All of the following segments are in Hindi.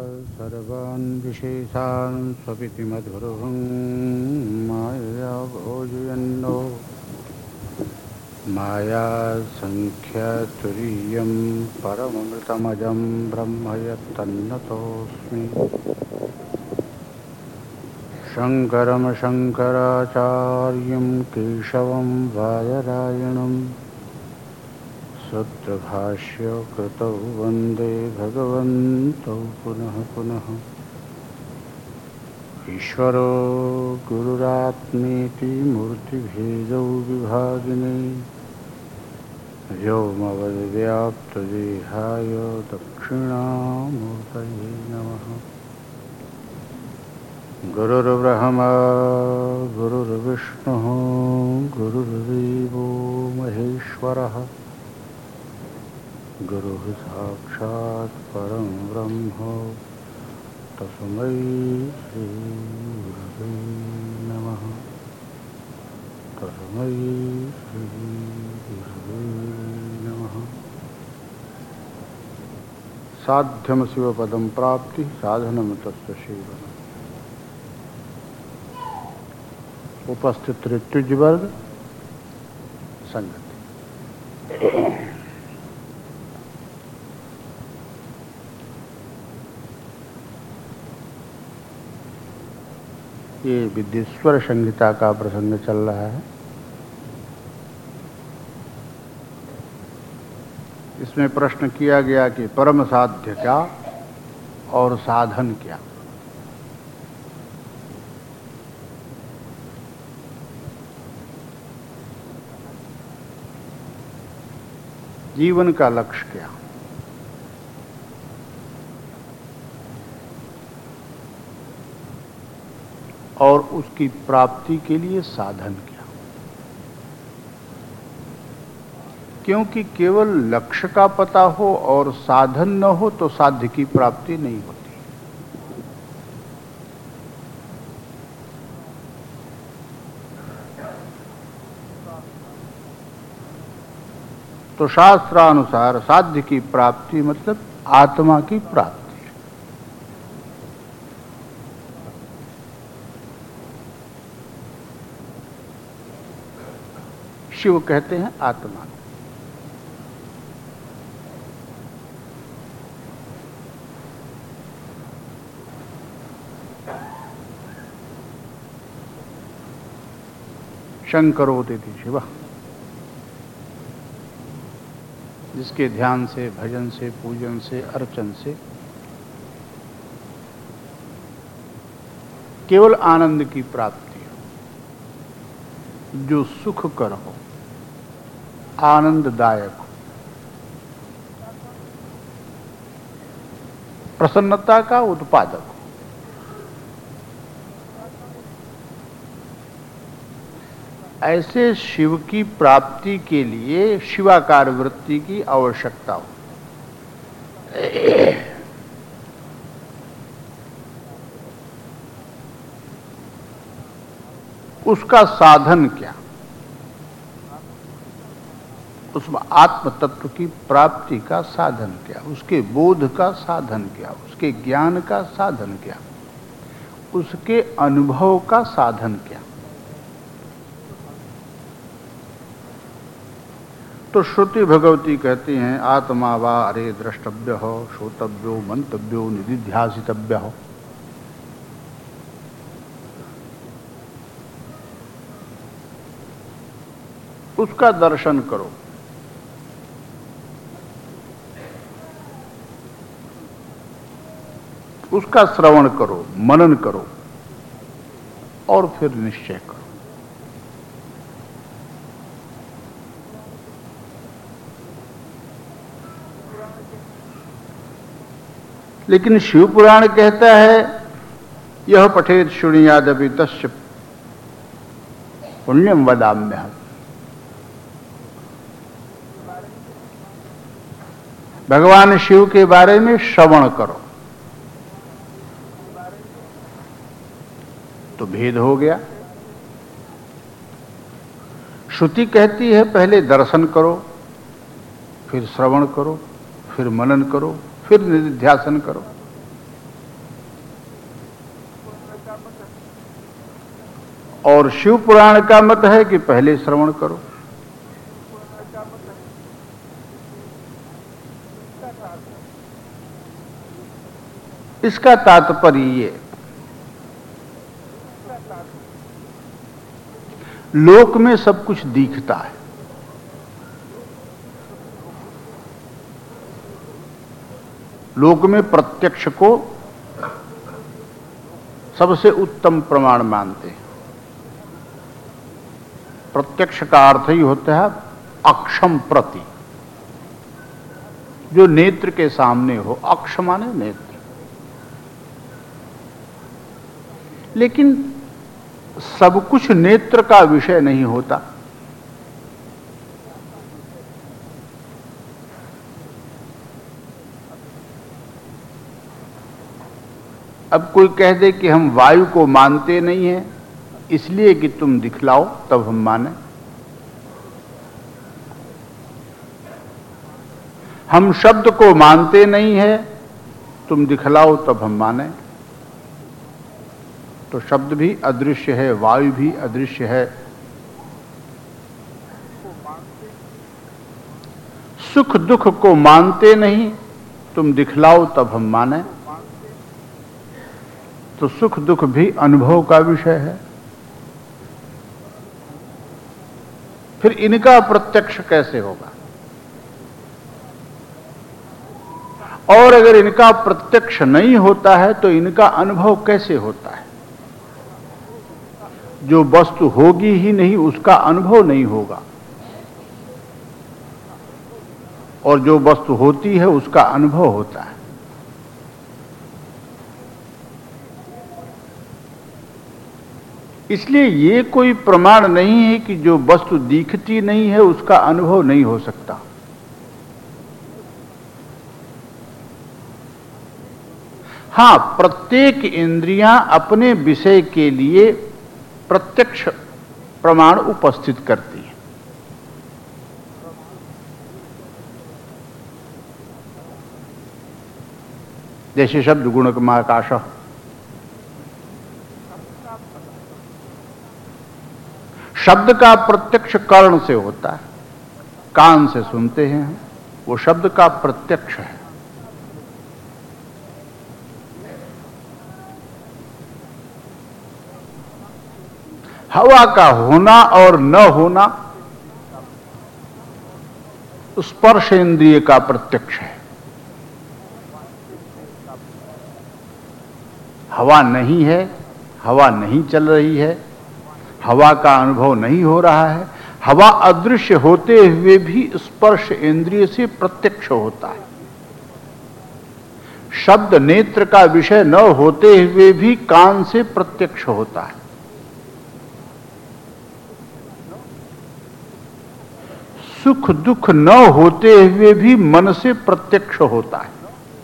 सर्वान् विशेषान् स्वपिति मधुरहं माया भोजयन्नो माया संख्यातुरीयं परममृतमजं ब्रह्म यत्तन्नतोऽस्मि शङ्करं शङ्कराचार्यं केशवं बादरायणं सूत्रभाष्यकृतौ वन्दे भगवन्तौ पुनः पुनः। ईश्वरो गुरुरात्मेति मूर्तिभेदौ विभागिने व्योमवद्व्याप्तदेहाय दक्षिणामूर्तये नमः। गुरुर्ब्रह्मा गुरुर्विष्णुः गुरुर्देवो महेश्वरः गुरुः साक्षात् परं ब्रह्म तस्मै श्री गुरवे नमः। तस्मै श्री गुरवे नमः। साध्यं शिवपदं प्राप्ति साधनं तस्य सेवनम्। उपस्थित ऋत्विज वर्ग संगति। ये विद्येश्वर संहिता का प्रसंग चल रहा है। इसमें प्रश्न किया गया कि परम साध्य क्या और साधन क्या। जीवन का लक्ष्य क्या। और उसकी प्राप्ति के लिए साधन क्या। क्योंकि केवल लक्ष्य का पता हो और साधन न हो तो साध्य की प्राप्ति नहीं होती। तो शास्त्रानुसार साध्य की प्राप्ति मतलब आत्मा की प्राप्ति। शिव कहते हैं आत्मा। शंकरोति शिव, जिसके ध्यान से, भजन से, पूजन से, अर्चन से केवल आनंद की प्राप्ति हो, जो सुखकर हो, आनंददायक हो, प्रसन्नता का उत्पादक हो। ऐसे शिव की प्राप्ति के लिए शिवाकार वृत्ति की आवश्यकता हो। उसका साधन क्या, उसमें आत्म तत्व की प्राप्ति का साधन क्या, उसके बोध का साधन क्या, उसके ज्ञान का साधन क्या, उसके अनुभव का साधन क्या। तो श्रुति भगवती कहती हैं आत्मा वा अरे द्रष्टव्य हो, श्रोतव्यो, मंतव्यो, निधिध्यासितव्य हो। उसका दर्शन करो, उसका श्रवण करो, मनन करो और फिर निश्चय करो। लेकिन शिव पुराण कहता है यह पठेत शृणुयादपि तस्य पुण्यम वदाम्यहम्। भगवान शिव के बारे में श्रवण करो। तो भेद हो गया। श्रुति कहती है पहले दर्शन करो, फिर श्रवण करो, फिर मनन करो, फिर निधिध्यासन करो। और शिव पुराण का मत है कि पहले श्रवण करो। इसका तात्पर्य ये, लोक में सब कुछ दिखता है, लोक में प्रत्यक्ष को सबसे उत्तम प्रमाण मानते हैं। प्रत्यक्ष का अर्थ ही होता है अक्षम प्रति, जो नेत्र के सामने हो। अक्ष माने नेत्र। लेकिन सब कुछ नेत्र का विषय नहीं होता। अब कोई कह दे कि हम वायु को मानते नहीं हैं, इसलिए कि तुम दिखलाओ तब हम माने। हम शब्द को मानते नहीं है, तुम दिखलाओ तब हम माने। तो शब्द भी अदृश्य है, वायु भी अदृश्य है। सुख दुख को मानते नहीं, तुम दिखलाओ तब हम माने। तो सुख दुख भी अनुभव का विषय है। फिर इनका प्रत्यक्ष कैसे होगा? और अगर इनका प्रत्यक्ष नहीं होता है तो इनका अनुभव कैसे होता है? जो वस्तु होगी ही नहीं उसका अनुभव नहीं होगा, और जो वस्तु होती है उसका अनुभव होता है। इसलिए ये कोई प्रमाण नहीं है कि जो वस्तु दिखती नहीं है उसका अनुभव नहीं हो सकता। हां, प्रत्येक इंद्रियां अपने विषय के लिए प्रत्यक्ष प्रमाण उपस्थित करती है। जैसे शब्द गुणकमाकाश, शब्द का प्रत्यक्ष कर्ण से होता है, कान से सुनते हैं, वो शब्द का प्रत्यक्ष है। हवा का होना और न होना स्पर्श इंद्रिय का प्रत्यक्ष है। हवा नहीं है, हवा नहीं चल रही है, हवा का अनुभव नहीं हो रहा है। हवा अदृश्य होते हुए भी स्पर्श इंद्रिय से प्रत्यक्ष होता है। शब्द नेत्र का विषय न होते हुए भी कान से प्रत्यक्ष होता है। सुख दुख न होते हुए भी मन से प्रत्यक्ष होता है।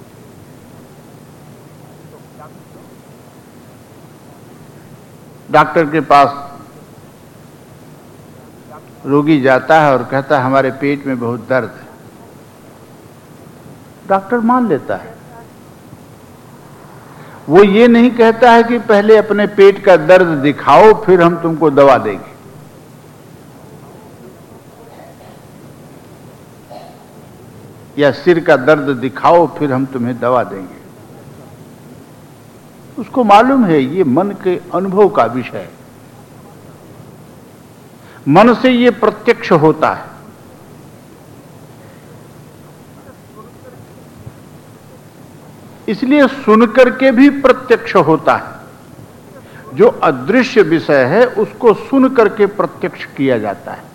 डॉक्टर के पास रोगी जाता है और कहता है हमारे पेट में बहुत दर्द है। डॉक्टर मान लेता है। वो ये नहीं कहता है कि पहले अपने पेट का दर्द दिखाओ फिर हम तुमको दवा देंगे। या सिर का दर्द दिखाओ फिर हम तुम्हें दवा देंगे। उसको मालूम है ये मन के अनुभव का विषय है। मन से ये प्रत्यक्ष होता है। इसलिए सुनकर के भी प्रत्यक्ष होता है। जो अदृश्य विषय है उसको सुन करके प्रत्यक्ष किया जाता है।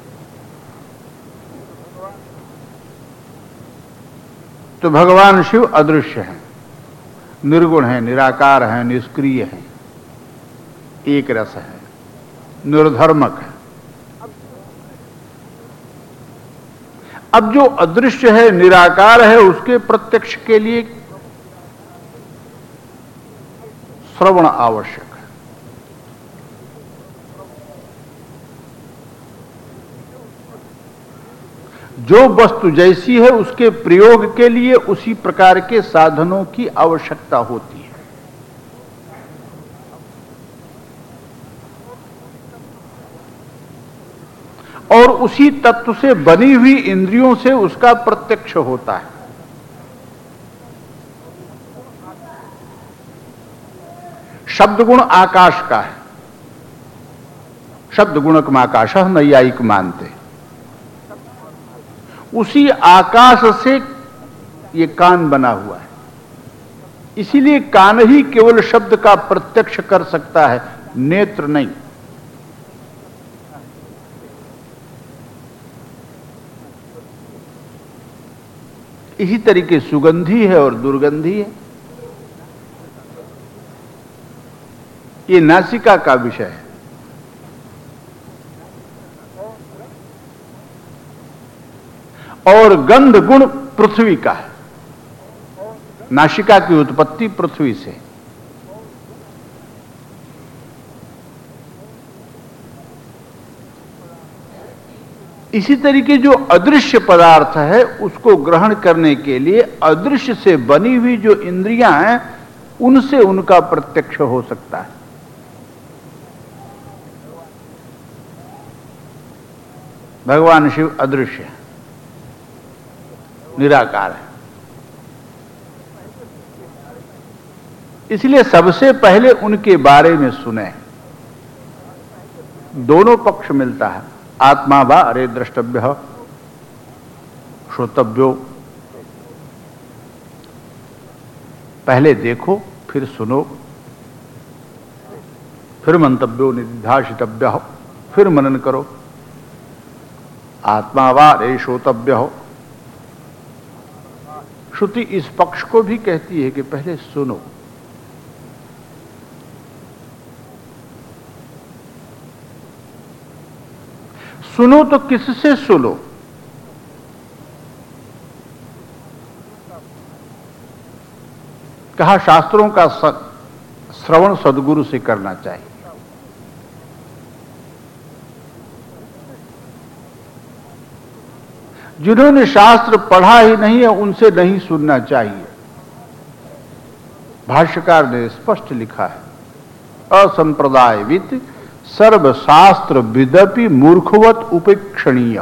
तो भगवान शिव अदृश्य हैं, निर्गुण हैं, निराकार हैं, निष्क्रिय हैं, एक रस है, निर्धर्मक है। अब जो अदृश्य है, निराकार है, उसके प्रत्यक्ष के लिए श्रवण आवश्यक है। जो वस्तु जैसी है उसके प्रयोग के लिए उसी प्रकार के साधनों की आवश्यकता होती है। और उसी तत्व से बनी हुई इंद्रियों से उसका प्रत्यक्ष होता है। शब्द गुण आकाश का है, शब्द गुणकम आकाश नैयायिक मानते। उसी आकाश से ये कान बना हुआ है, इसीलिए कान ही केवल शब्द का प्रत्यक्ष कर सकता है, नेत्र नहीं। इसी तरीके सुगंधी है और दुर्गंधी है। ये नासिका का विषय है। और गंध गुण पृथ्वी का है। नासिका की उत्पत्ति पृथ्वी से। इसी तरीके जो अदृश्य पदार्थ है उसको ग्रहण करने के लिए अदृश्य से बनी हुई जो इंद्रियां हैं उनसे उनका प्रत्यक्ष हो सकता है। भगवान शिव अदृश्य है, निराकार है। इसलिए सबसे पहले उनके बारे में सुने। दोनों पक्ष मिलता है, आत्मा वा अरे द्रष्टव्य श्रोतव्यो। पहले देखो, फिर सुनो, फिर मंतव्यो निधिध्यासितव्य, फिर मनन करो। आत्मा वा अरे श्रोतव्य हो। श्रुति इस पक्ष को भी कहती है कि पहले सुनो। सुनो तो किससे सुनो? कहा शास्त्रों का श्रवण सद्गुरु से करना चाहिए। जिन्होंने शास्त्र पढ़ा ही नहीं है उनसे नहीं सुनना चाहिए। भाष्यकार ने स्पष्ट लिखा है, असंप्रदायवित सर्वशास्त्र विदपि मूर्खवत उपेक्षणीय।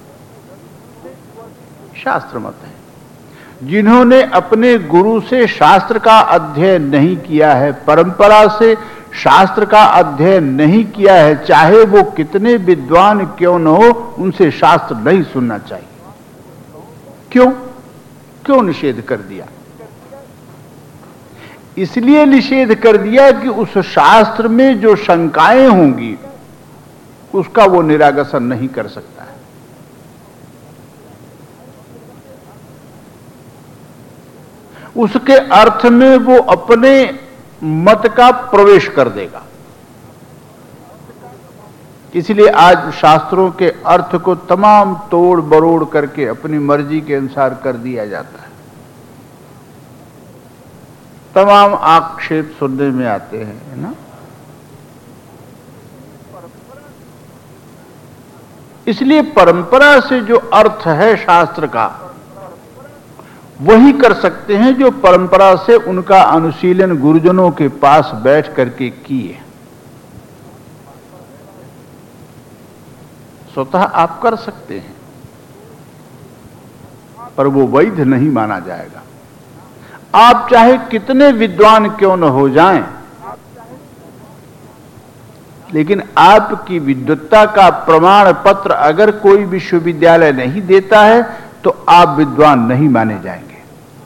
शास्त्र मत है। जिन्होंने अपने गुरु से शास्त्र का अध्ययन नहीं किया है, परंपरा से शास्त्र का अध्ययन नहीं किया है, चाहे वो कितने विद्वान क्यों न हो, उनसे शास्त्र नहीं सुनना चाहिए। क्यों? क्यों निषेध कर दिया? इसलिए निषेध कर दिया कि उस शास्त्र में जो शंकाएं होंगी उसका वो निराकरण नहीं कर सकता है। उसके अर्थ में वो अपने मत का प्रवेश कर देगा। इसलिए आज शास्त्रों के अर्थ को तमाम तोड़ बरोड़ करके अपनी मर्जी के अनुसार कर दिया जाता है। तमाम आक्षेप सुनने में आते हैं, है ना। इसलिए परंपरा से जो अर्थ है शास्त्र का, वही कर सकते हैं जो परंपरा से उनका अनुशीलन गुरुजनों के पास बैठ करके किए। स्वतः आप कर सकते हैं, पर वो वैध नहीं माना जाएगा। आप चाहे कितने विद्वान क्यों न हो जाएं, लेकिन आपकी विद्वत्ता का प्रमाण पत्र अगर कोई विश्वविद्यालय नहीं देता है तो आप विद्वान नहीं माने जाएंगे।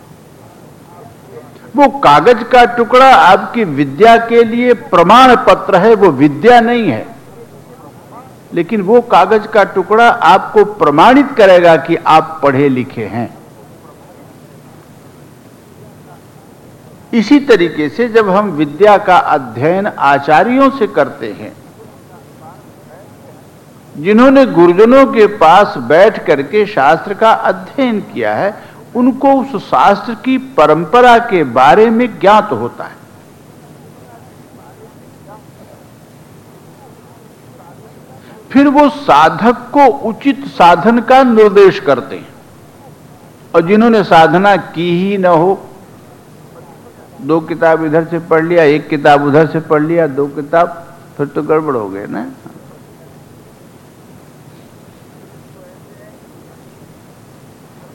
वो कागज का टुकड़ा आपकी विद्या के लिए प्रमाण पत्र है, वो विद्या नहीं है। लेकिन वो कागज का टुकड़ा आपको प्रमाणित करेगा कि आप पढ़े लिखे हैं। इसी तरीके से जब हम विद्या का अध्ययन आचार्यों से करते हैं, जिन्होंने गुरुजनों के पास बैठ करके शास्त्र का अध्ययन किया है, उनको उस शास्त्र की परंपरा के बारे में ज्ञात होता है। फिर वो साधक को उचित साधन का निर्देश करते हैं। और जिन्होंने साधना की ही न हो, 2 किताब इधर से पढ़ लिया, 1 किताब उधर से पढ़ लिया, 2 किताब, फिर तो गड़बड़ हो गए ना।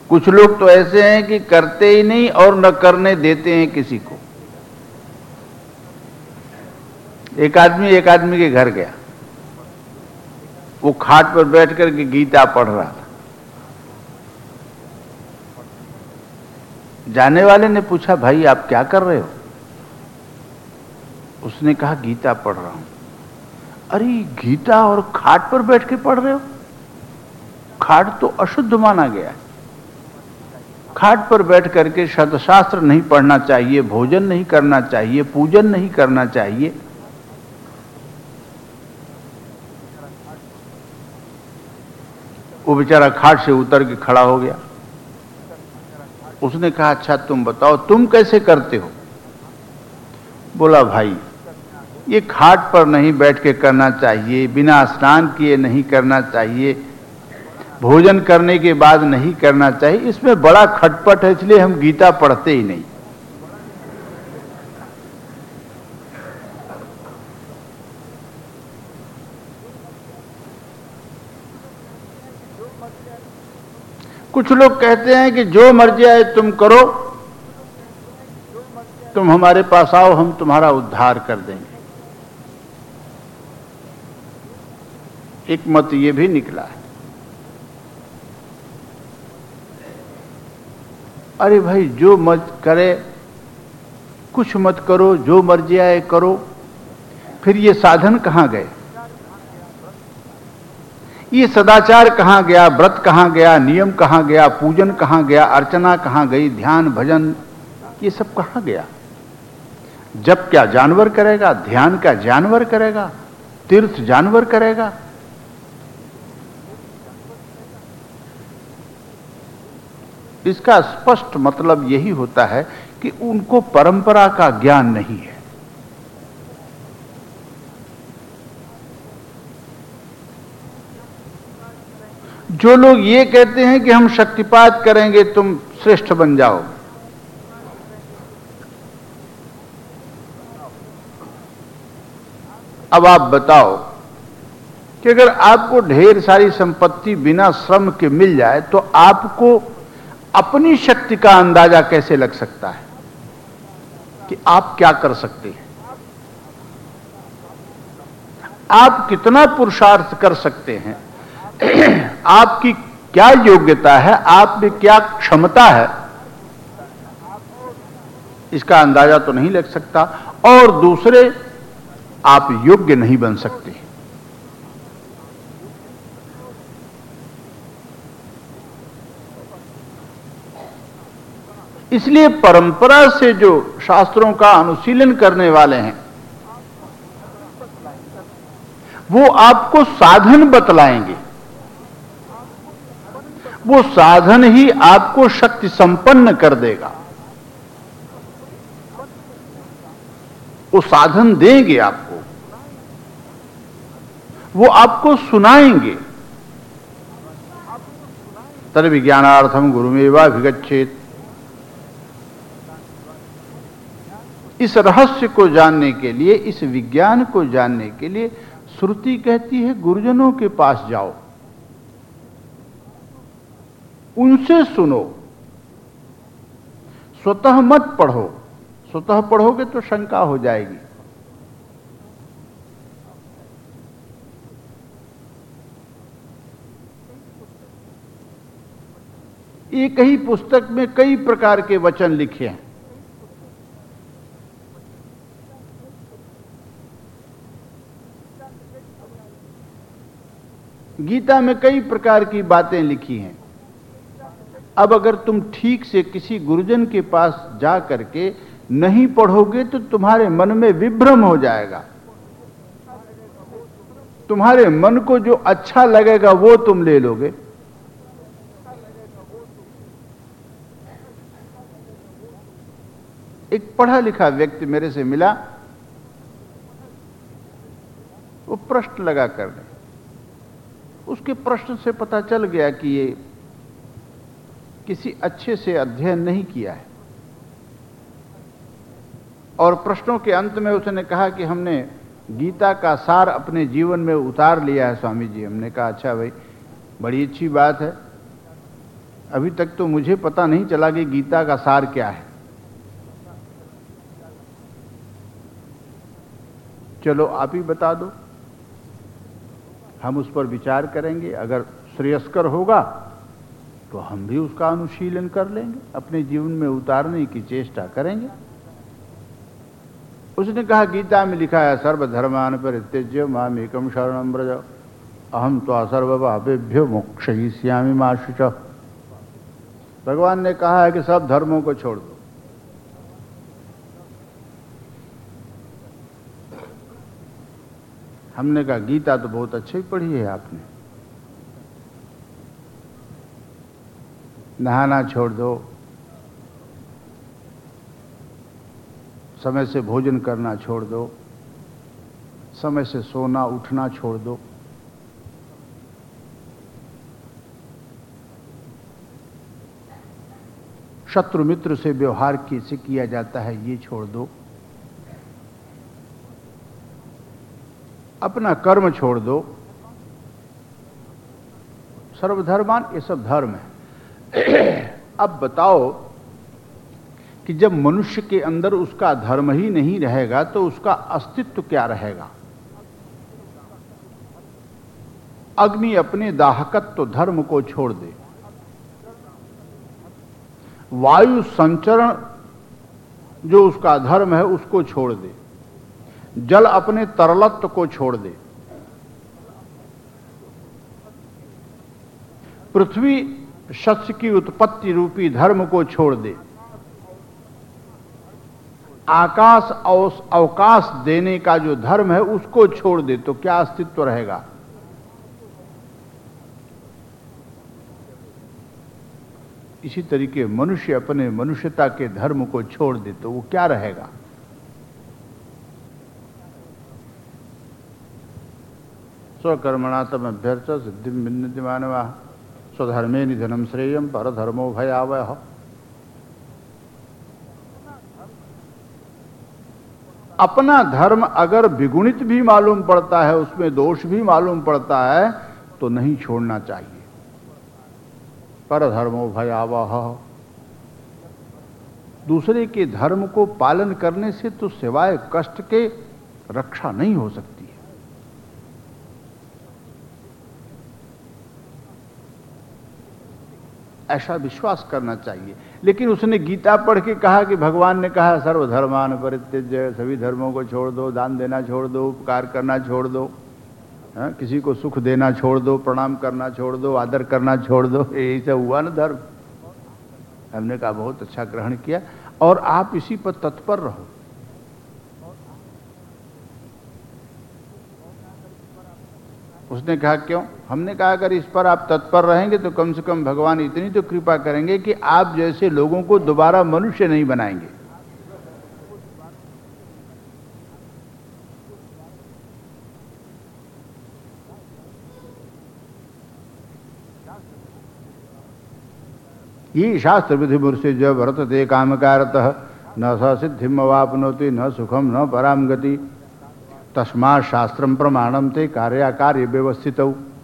कुछ लोग तो ऐसे हैं कि करते ही नहीं और न करने देते हैं किसी को। एक आदमी के घर गया, वो खाट पर बैठ कर के गीता पढ़ रहा था। जाने वाले ने पूछा, भाई आप क्या कर रहे हो? उसने कहा, गीता पढ़ रहा हूं। अरे गीता और खाट पर बैठ के पढ़ रहे हो? खाट तो अशुद्ध माना गया है। खाट पर बैठ करके शस्त्र नहीं पढ़ना चाहिए, भोजन नहीं करना चाहिए, पूजन नहीं करना चाहिए। वो बेचारा खाट से उतर के खड़ा हो गया। उसने कहा, अच्छा तुम बताओ तुम कैसे करते हो? बोला, भाई ये खाट पर नहीं बैठ के करना चाहिए, बिना स्नान किए नहीं करना चाहिए, भोजन करने के बाद नहीं करना चाहिए, इसमें बड़ा खटपट है, इसलिए हम गीता पढ़ते ही नहीं। कुछ लोग कहते हैं कि जो मर्जी आए तुम करो, तुम हमारे पास आओ, हम तुम्हारा उद्धार कर देंगे। एक मत ये भी निकला है। अरे भाई जो मत करे, कुछ मत करो, जो मर्जी आए करो, फिर ये साधन कहां गए? ये सदाचार कहां गया? व्रत कहां गया? नियम कहां गया? पूजन कहां गया? अर्चना कहां गई? ध्यान भजन ये सब कहां गया? जप क्या जानवर करेगा? ध्यान क्या जानवर करेगा? तीर्थ जानवर करेगा? इसका स्पष्ट मतलब यही होता है कि उनको परंपरा का ज्ञान नहीं है। जो लोग ये कहते हैं कि हम शक्तिपात करेंगे तुम श्रेष्ठ बन जाओ, अब आप बताओ कि अगर आपको ढेर सारी संपत्ति बिना श्रम के मिल जाए तो आपको अपनी शक्ति का अंदाजा कैसे लग सकता है कि आप क्या कर सकते हैं? आप कितना पुरुषार्थ कर सकते हैं? आपकी क्या योग्यता है? आप में क्या क्षमता है? इसका अंदाजा तो नहीं लग सकता, और दूसरे आप योग्य नहीं बन सकते। इसलिए परंपरा से जो शास्त्रों का अनुशीलन करने वाले हैं वो आपको साधन बतलाएंगे। वो साधन ही आपको शक्ति संपन्न कर देगा। वो साधन देंगे आपको, वो आपको सुनाएंगे। तद विज्ञानार्थम गुरुमेवाभिगच्छेत्। इस रहस्य को जानने के लिए, इस विज्ञान को जानने के लिए श्रुति कहती है गुरुजनों के पास जाओ, उनसे सुनो, स्वतः मत पढ़ो। स्वतः पढ़ोगे तो शंका हो जाएगी। एक ही पुस्तक में कई प्रकार के वचन लिखे हैं। गीता में कई प्रकार की बातें लिखी हैं। अब अगर तुम ठीक से किसी गुरुजन के पास जा करके नहीं पढ़ोगे तो तुम्हारे मन में विभ्रम हो जाएगा। तुम्हारे मन को जो अच्छा लगेगा वो तुम ले लोगे। एक पढ़ा लिखा व्यक्ति मेरे से मिला, वो प्रश्न लगा करने, उसके प्रश्न से पता चल गया कि ये किसी अच्छे से अध्ययन नहीं किया है। और प्रश्नों के अंत में उसने कहा कि हमने गीता का सार अपने जीवन में उतार लिया है स्वामी जी। हमने कहा अच्छा भाई, बड़ी अच्छी बात है। अभी तक तो मुझे पता नहीं चला कि गीता का सार क्या है। चलो आप ही बता दो, हम उस पर विचार करेंगे। अगर श्रेयस्कर होगा तो हम भी उसका अनुशीलन कर लेंगे, अपने जीवन में उतारने की चेष्टा करेंगे। उसने कहा गीता में लिखा है सर्वधर्मान परित्यज्य मामेकं शरणं व्रज अहम त्वा सर्वपापेभ्यो मोक्षयिष्यामि मा शुचः। भगवान ने कहा है कि सब धर्मों को छोड़ दो। हमने कहा गीता तो बहुत अच्छी पढ़ी है आपने। नहाना छोड़ दो, समय से भोजन करना छोड़ दो, समय से सोना उठना छोड़ दो, शत्रु मित्र से व्यवहार कैसे किया जाता है ये छोड़ दो, अपना कर्म छोड़ दो। सर्वधर्मान ये सब धर्म है। अब बताओ कि जब मनुष्य के अंदर उसका धर्म ही नहीं रहेगा तो उसका अस्तित्व क्या रहेगा? अग्नि अपने दाहकत्व धर्म को छोड़ दे, वायु संचरण जो उसका धर्म है उसको छोड़ दे, जल अपने तरलत्व को छोड़ दे, पृथ्वी शस्य की उत्पत्ति रूपी धर्म को छोड़ दे, आकाश अवकाश देने का जो धर्म है उसको छोड़ दे, तो क्या अस्तित्व रहेगा? इसी तरीके मनुष्य अपने मनुष्यता के धर्म को छोड़ दे तो वो क्या रहेगा? स्वकर्मणा तमभ्यर्च सिद्धिं विन्दति मानवः स्वधर्मे निधनं श्रेयं परधर्मो भयावहः। अपना धर्म अगर विगुणित भी मालूम पड़ता है, उसमें दोष भी मालूम पड़ता है, तो नहीं छोड़ना चाहिए। परधर्मो भयावहः। दूसरे के धर्म को पालन करने से तो सिवाय कष्ट के रक्षा नहीं हो सकती है। ऐसा विश्वास करना चाहिए। लेकिन उसने गीता पढ़ के कहा कि भगवान ने कहा सर्वधर्मान परित्यज्य, सभी धर्मों को छोड़ दो, दान देना छोड़ दो, उपकार करना छोड़ दो, किसी को सुख देना छोड़ दो, प्रणाम करना छोड़ दो, आदर करना छोड़ दो। यही सब हुआ ना धर्म। हमने कहा बहुत अच्छा ग्रहण किया और आप इसी पर तत्पर रहो। उसने कहा क्यों? हमने कहा अगर इस पर आप तत्पर रहेंगे तो कम से कम भगवान इतनी तो कृपा करेंगे कि आप जैसे लोगों को दोबारा मनुष्य नहीं बनाएंगे। ये शास्त्र विधि मुर्षि जो वर्तते कामकारतः न स सिद्धिम अवाप्नोति न सुखम न पराम गति तस्मात् शास्त्रम प्रमाणम ते कार्याकार्य व्यवस्थित।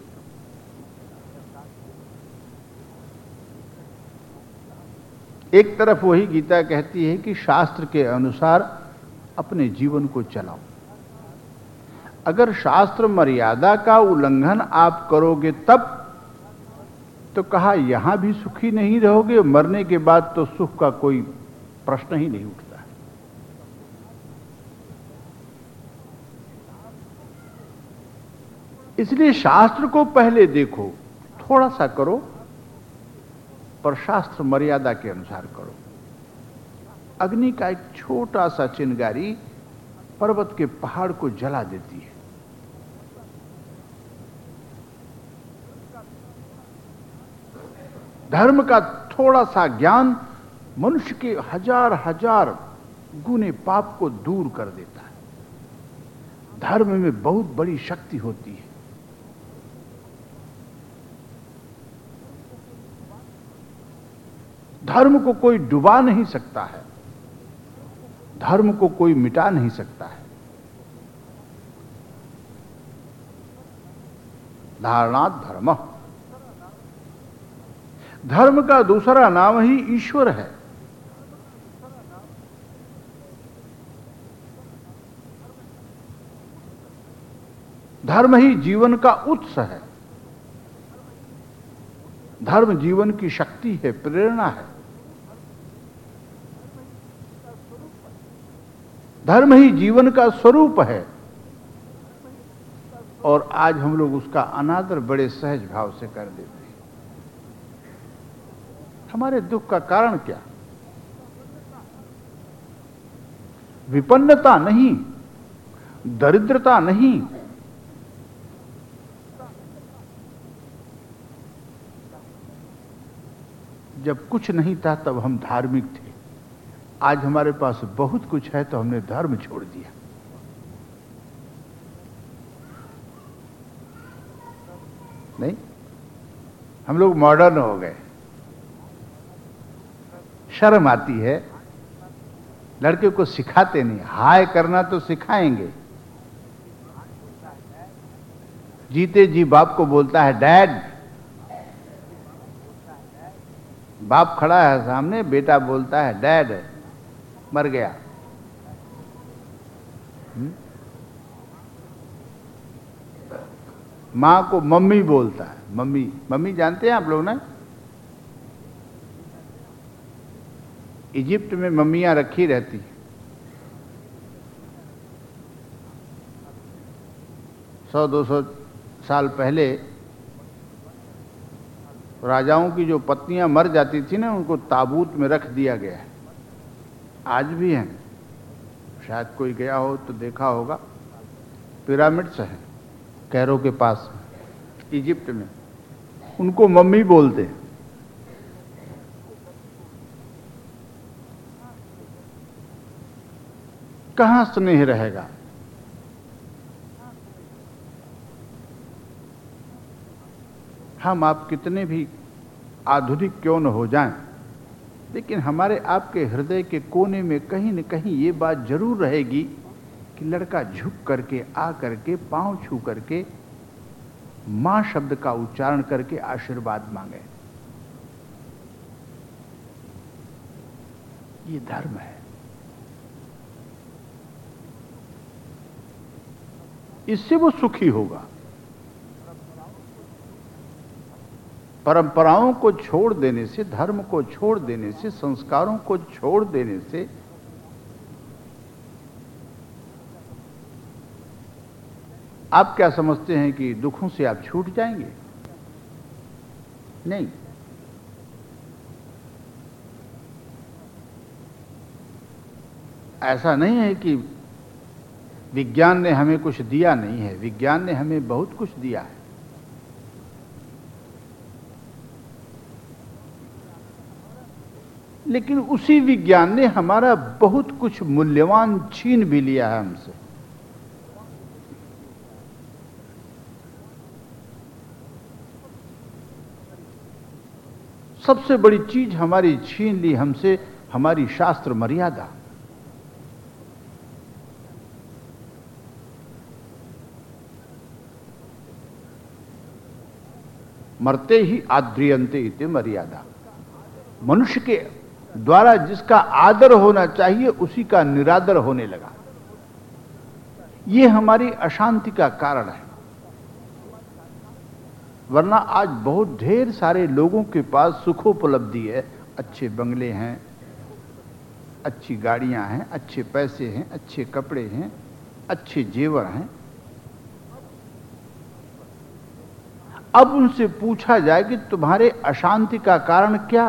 एक तरफ वही गीता कहती है कि शास्त्र के अनुसार अपने जीवन को चलाओ। अगर शास्त्र मर्यादा का उल्लंघन आप करोगे तब तो कहा यहां भी सुखी नहीं रहोगे, मरने के बाद तो सुख का कोई प्रश्न ही नहीं उठता है। इसलिए शास्त्र को पहले देखो, थोड़ा सा करो पर शास्त्र मर्यादा के अनुसार करो। अग्नि का एक छोटा सा चिंगारी पर्वत के पहाड़ को जला देती है। धर्म का थोड़ा सा ज्ञान मनुष्य के हजार हजार गुने पाप को दूर कर देता है। धर्म में बहुत बड़ी शक्ति होती है। धर्म को कोई डुबा नहीं सकता है, धर्म को कोई मिटा नहीं सकता है। धारणात् धर्म। धर्म का दूसरा नाम ही ईश्वर है। धर्म ही जीवन का उत्स है। धर्म जीवन की शक्ति है, प्रेरणा है। धर्म ही जीवन का स्वरूप है। और आज हम लोग उसका अनादर बड़े सहज भाव से कर देते हैं। हमारे दुख का कारण क्या? विपन्नता नहीं, दरिद्रता नहीं, जब कुछ नहीं था तब हम धार्मिक थे। आज हमारे पास बहुत कुछ है तो हमने धर्म छोड़ दिया। नहीं, हम लोग मॉडर्न हो गए। शर्म आती है, लड़के को सिखाते नहीं। हाय करना तो सिखाएंगे। जीते जी बाप को बोलता है डैड। बाप खड़ा है सामने, बेटा बोलता है डैड, मर गया। मां को मम्मी बोलता है। मम्मी, मम्मी जानते हैं आप लोग ना? इजिप्ट में मम्मियां रखी रहती। 100-200 साल पहले राजाओं की जो पत्नियां मर जाती थी ना, उनको ताबूत में रख दिया गया है। आज भी हैं, शायद कोई गया हो तो देखा होगा। पिरामिड्स हैं कैरो के पास, इजिप्ट में। उनको मम्मी बोलते। कहां स्नेह रहेगा? हम आप कितने भी आधुनिक क्यों न हो जाएं, लेकिन हमारे आपके हृदय के कोने में कहीं न कहीं ये बात जरूर रहेगी कि लड़का झुक करके, आ करके, पांव छू करके, मां शब्द का उच्चारण करके आशीर्वाद मांगे। ये धर्म है। इससे वो सुखी होगा। परंपराओं को छोड़ देने से, धर्म को छोड़ देने से, संस्कारों को छोड़ देने से आप क्या समझते हैं कि दुखों से आप छूट जाएंगे? नहीं। ऐसा नहीं है कि विज्ञान ने हमें कुछ दिया नहीं है। विज्ञान ने हमें बहुत कुछ दिया है। लेकिन उसी विज्ञान ने हमारा बहुत कुछ मूल्यवान छीन भी लिया है हमसे। सबसे बड़ी चीज हमारी छीन ली हमसे, हमारी शास्त्र मर्यादा। मरते ही आद्रियन्ते इति मर्यादा। मनुष्य के द्वारा जिसका आदर होना चाहिए उसी का निरादर होने लगा। यह हमारी अशांति का कारण है। वरना आज बहुत ढेर सारे लोगों के पास सुखोपलब्धि है। अच्छे बंगले हैं, अच्छी गाड़ियां हैं, अच्छे पैसे हैं, अच्छे कपड़े हैं, अच्छे जेवर हैं। अब उनसे पूछा जाए कि तुम्हारे अशांति का कारण क्या?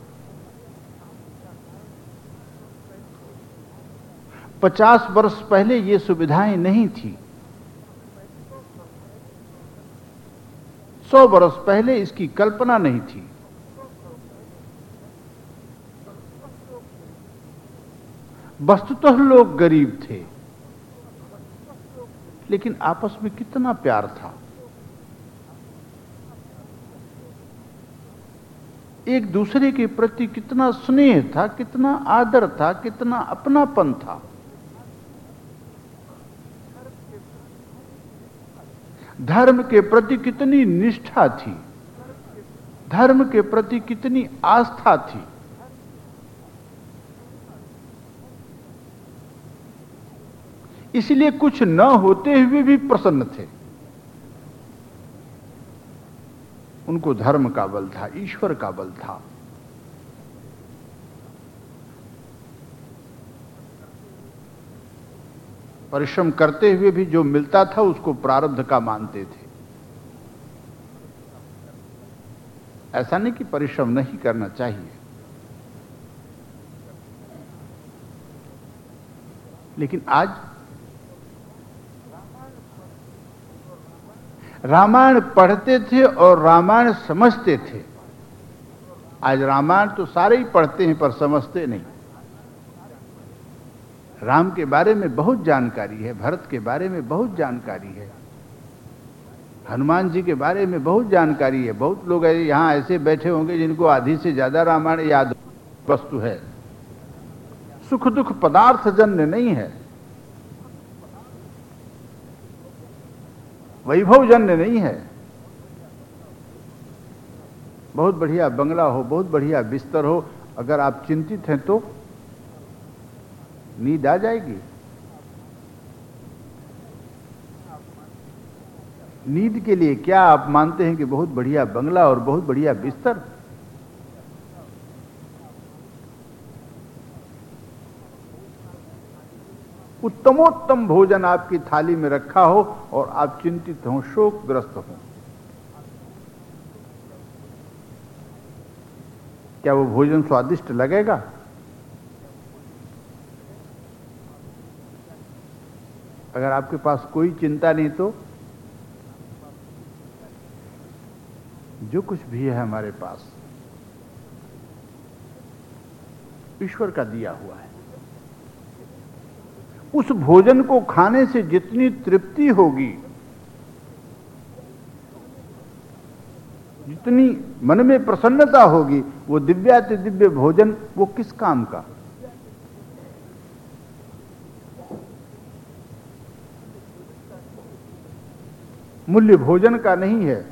पचास वर्ष पहले ये सुविधाएं नहीं थी। 100 वर्ष पहले इसकी कल्पना नहीं थी। वस्तुतः लोग गरीब थे, लेकिन आपस में कितना प्यार था। एक दूसरे के प्रति कितना स्नेह था, कितना आदर था, कितना अपनापन था। धर्म के प्रति कितनी निष्ठा थी। धर्म के प्रति कितनी आस्था थी। इसलिए कुछ न होते हुए भी प्रसन्न थे। उनको धर्म का बल था, ईश्वर का बल था। परिश्रम करते हुए भी जो मिलता था उसको प्रारब्ध का मानते थे। ऐसा नहीं कि परिश्रम नहीं करना चाहिए, लेकिन आज रामायण पढ़ते थे और रामायण समझते थे। आज रामायण तो सारे ही पढ़ते हैं पर समझते नहीं। राम के बारे में बहुत जानकारी है, भरत के बारे में बहुत जानकारी है, हनुमान जी के बारे में बहुत जानकारी है। बहुत लोग यहां ऐसे बैठे होंगे जिनको आधी से ज्यादा रामायण याद वस्तु है। सुख दुख पदार्थ जन्य नहीं है, वैभव जन्य नहीं है। बहुत बढ़िया बंगला हो, बहुत बढ़िया बिस्तर हो, अगर आप चिंतित हैं तो नींद आ जाएगी। नींद के लिए क्या आप मानते हैं कि बहुत बढ़िया बंगला और बहुत बढ़िया बिस्तर? उत्तमोत्तम भोजन आपकी थाली में रखा हो और आप चिंतित हो, शोकग्रस्त हो, क्या वो भोजन स्वादिष्ट लगेगा? अगर आपके पास कोई चिंता नहीं तो जो कुछ भी है हमारे पास ईश्वर का दिया हुआ है। उस भोजन को खाने से जितनी तृप्ति होगी, जितनी मन में प्रसन्नता होगी, वो दिव्याति दिव्य भोजन वो किस काम का? मूल्य भोजन का नहीं है,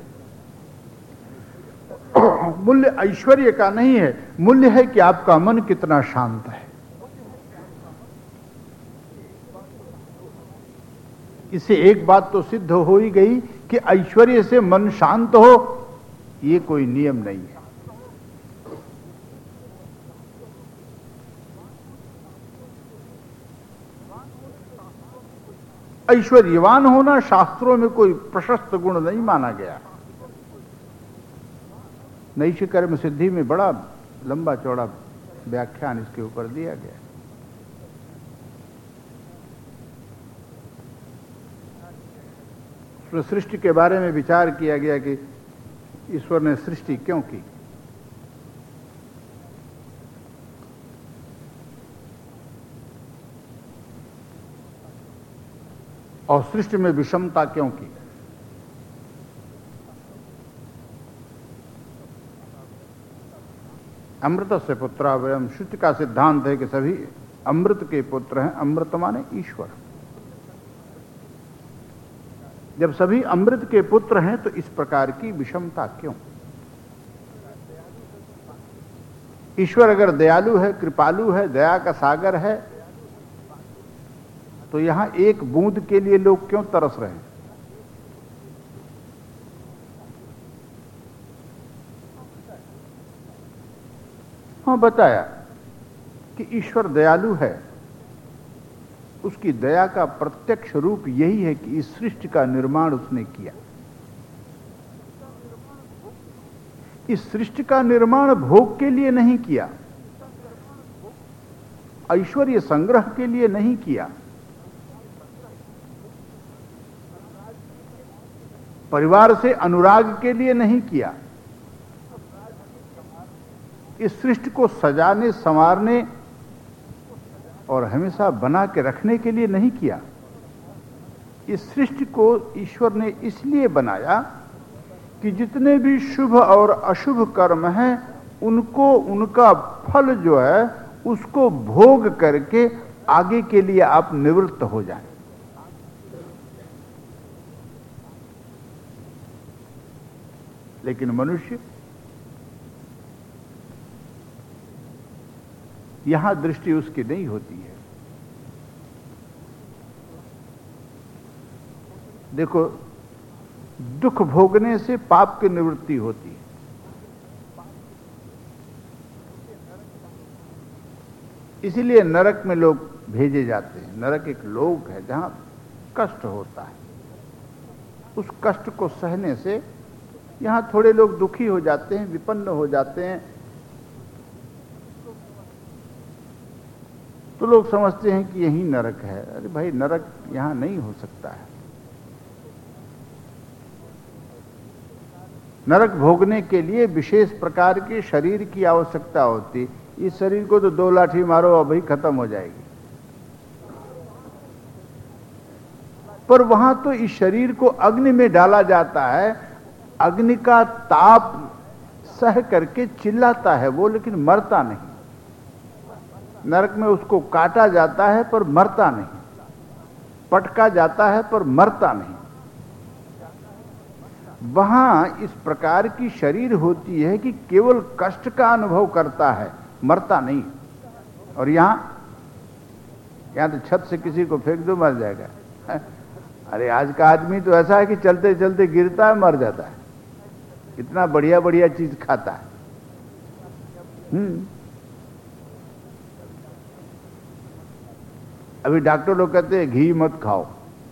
मूल्य ऐश्वर्य का नहीं है। मूल्य है कि आपका मन कितना शांत है। इससे एक बात तो सिद्ध हो ही गई कि ऐश्वर्य से मन शांत हो ये कोई नियम नहीं है। ऐश्वर्यवान होना शास्त्रों में कोई प्रशस्त गुण नहीं माना गया। नैष्कर्म सिद्धि में बड़ा लंबा चौड़ा व्याख्यान इसके ऊपर दिया गया। सृष्टि के बारे में विचार किया गया कि ईश्वर ने सृष्टि क्यों की। और सृष्टि में विषमता क्यों की। अमृत से पुत्रा वयम, श्रुति का सिद्धांत है कि सभी अमृत के पुत्र हैं। अमृत माने ईश्वर। जब सभी अमृत के पुत्र हैं तो इस प्रकार की विषमता क्यों? ईश्वर अगर दयालु है, कृपालु है, दया का सागर है, तो यहां एक बूंद के लिए लोग क्यों तरस रहे हैं? हाँ, बताया कि ईश्वर दयालु है। उसकी दया का प्रत्यक्ष रूप यही है कि इस सृष्टि का निर्माण उसने किया। इस सृष्टि का निर्माण भोग के लिए नहीं किया, ऐश्वर्य संग्रह के लिए नहीं किया, परिवार से अनुराग के लिए नहीं किया, इस सृष्टि को सजाने संवारने और हमेशा बना के रखने के लिए नहीं किया। इस सृष्टि को ईश्वर ने इसलिए बनाया कि जितने भी शुभ और अशुभ कर्म हैं उनको, उनका फल जो है उसको भोग करके आगे के लिए आप निवृत्त हो जाएं। लेकिन मनुष्य यहां दृष्टि उसकी नहीं होती है। देखो, दुख भोगने से पाप की निवृत्ति होती है। इसीलिए नरक में लोग भेजे जाते हैं। नरक एक लोक है जहां कष्ट होता है। उस कष्ट को सहने से यहां थोड़े लोग दुखी हो जाते हैं, विपन्न हो जाते हैं, तो लोग समझते हैं कि यही नरक है। अरे भाई, नरक यहां नहीं हो सकता है। नरक भोगने के लिए विशेष प्रकार के शरीर की आवश्यकता होती। इस शरीर को तो 2 लाठी मारो अभी खत्म हो जाएगी। पर वहां तो इस शरीर को अग्नि में डाला जाता है, अग्नि का ताप सह करके चिल्लाता है वो, लेकिन मरता नहीं। नरक में उसको काटा जाता है पर मरता नहीं, पटका जाता है पर मरता नहीं। वहां इस प्रकार की शरीर होती है कि केवल कष्ट का अनुभव करता है, मरता नहीं। और यहां तो छत से किसी को फेंक दो मर जाएगा। अरे आज का आदमी तो ऐसा है कि चलते चलते गिरता है, मर जाता है। इतना बढ़िया बढ़िया चीज खाता है। अभी डॉक्टर लोग कहते हैं घी मत खाओ।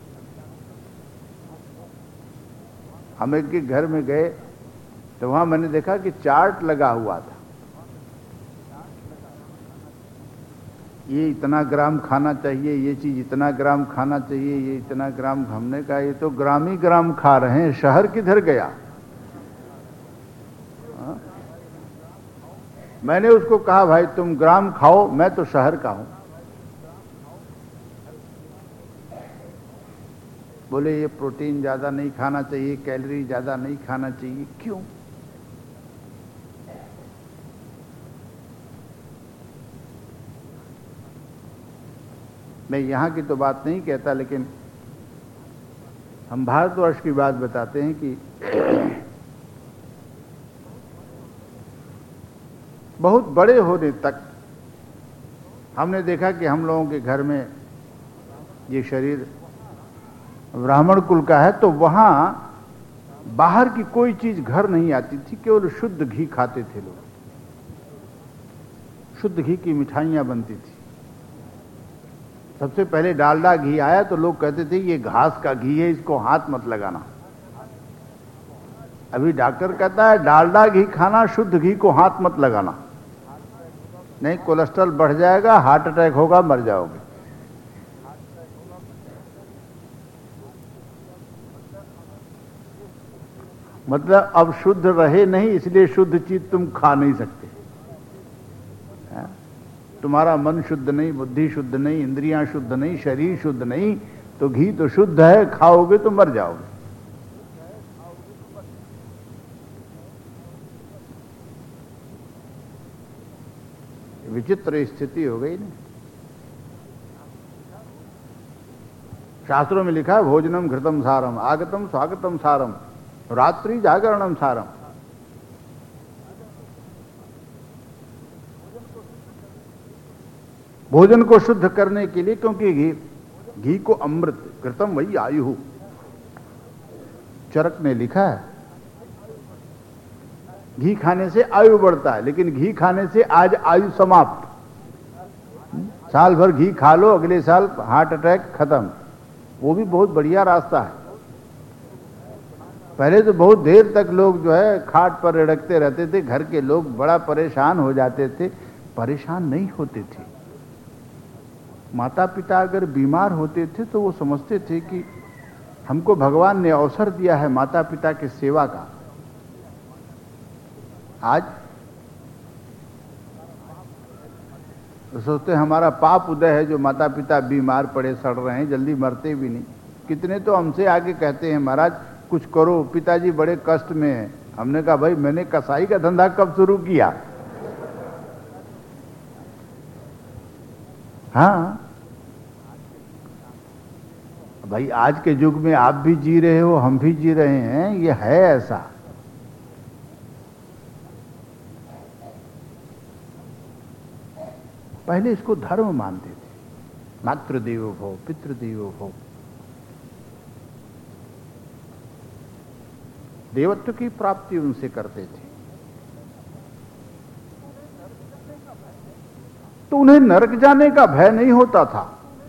हम एक के घर में गए तो वहां मैंने देखा कि चार्ट लगा हुआ था, ये इतना ग्राम खाना चाहिए, ये चीज इतना ग्राम खाना चाहिए, ये इतना ग्राम। हमने कहा ये तो ग्राम ही ग्राम खा रहे हैं, शहर किधर गया। मैंने उसको कहा भाई तुम ग्राम खाओ, मैं तो शहर का हूं। बोले ये प्रोटीन ज्यादा नहीं खाना चाहिए, कैलोरी ज्यादा नहीं खाना चाहिए। क्यों? मैं यहां की तो बात नहीं कहता, लेकिन हम भारतवर्ष की बात बताते हैं कि बहुत बड़े होने तक हमने देखा कि हम लोगों के घर में ये शरीर ब्राह्मण कुल का है, तो वहां बाहर की कोई चीज घर नहीं आती थी, केवल शुद्ध घी खाते थे लोग। शुद्ध घी की मिठाइयां बनती थी। सबसे पहले डालडा घी आया तो लोग कहते थे ये घास का घी है, इसको हाथ मत लगाना। अभी डॉक्टर कहता है डालडा घी खाना, शुद्ध घी को हाथ मत लगाना, नहीं कोलेस्ट्रॉल बढ़ जाएगा, हार्ट अटैक होगा, मर जाओगे। मतलब अब शुद्ध रहे नहीं, इसलिए शुद्ध चीज तुम खा नहीं सकते। तुम्हारा मन शुद्ध नहीं, बुद्धि शुद्ध नहीं, इंद्रियां शुद्ध नहीं, शरीर शुद्ध नहीं, तो घी तो शुद्ध है, खाओगे तो मर जाओगे। विचित्र स्थिति हो गई ना। शास्त्रों में लिखा है भोजनम घृतम सारम, आगतम स्वागतम सारम, रात्रि जागरणम सारम। भोजन को शुद्ध करने के लिए, क्योंकि घी को अमृत, घृतम वही आयु, चरक ने लिखा है घी खाने से आयु बढ़ता है, लेकिन घी खाने से आज आयु समाप्त। साल भर घी खा लो, अगले साल हार्ट अटैक खत्म। वो भी बहुत बढ़िया रास्ता है। पहले तो बहुत देर तक लोग जो है खाट पर रड़कते रहते थे, घर के लोग बड़ा परेशान हो जाते थे। परेशान नहीं होते थे। माता पिता अगर बीमार होते थे तो वो समझते थे कि हमको भगवान ने अवसर दिया है माता पिता की सेवा का। आज तो सोचते हमारा पाप उदय है जो माता पिता बीमार पड़े सड़ रहे हैं, जल्दी मरते भी नहीं। कितने तो हमसे आगे कहते हैं महाराज कुछ करो, पिताजी बड़े कष्ट में हैं। हमने कहा भाई मैंने कसाई का धंधा कब शुरू किया? हाँ भाई, आज के युग में आप भी जी रहे हो, हम भी जी रहे हैं, ये है ऐसा। पहले इसको धर्म मानते थे, मातृदेवो भव, पितृदेवो भव। देवत्व की प्राप्ति उनसे करते थे, तो उन्हें नरक जाने का भय नहीं होता था।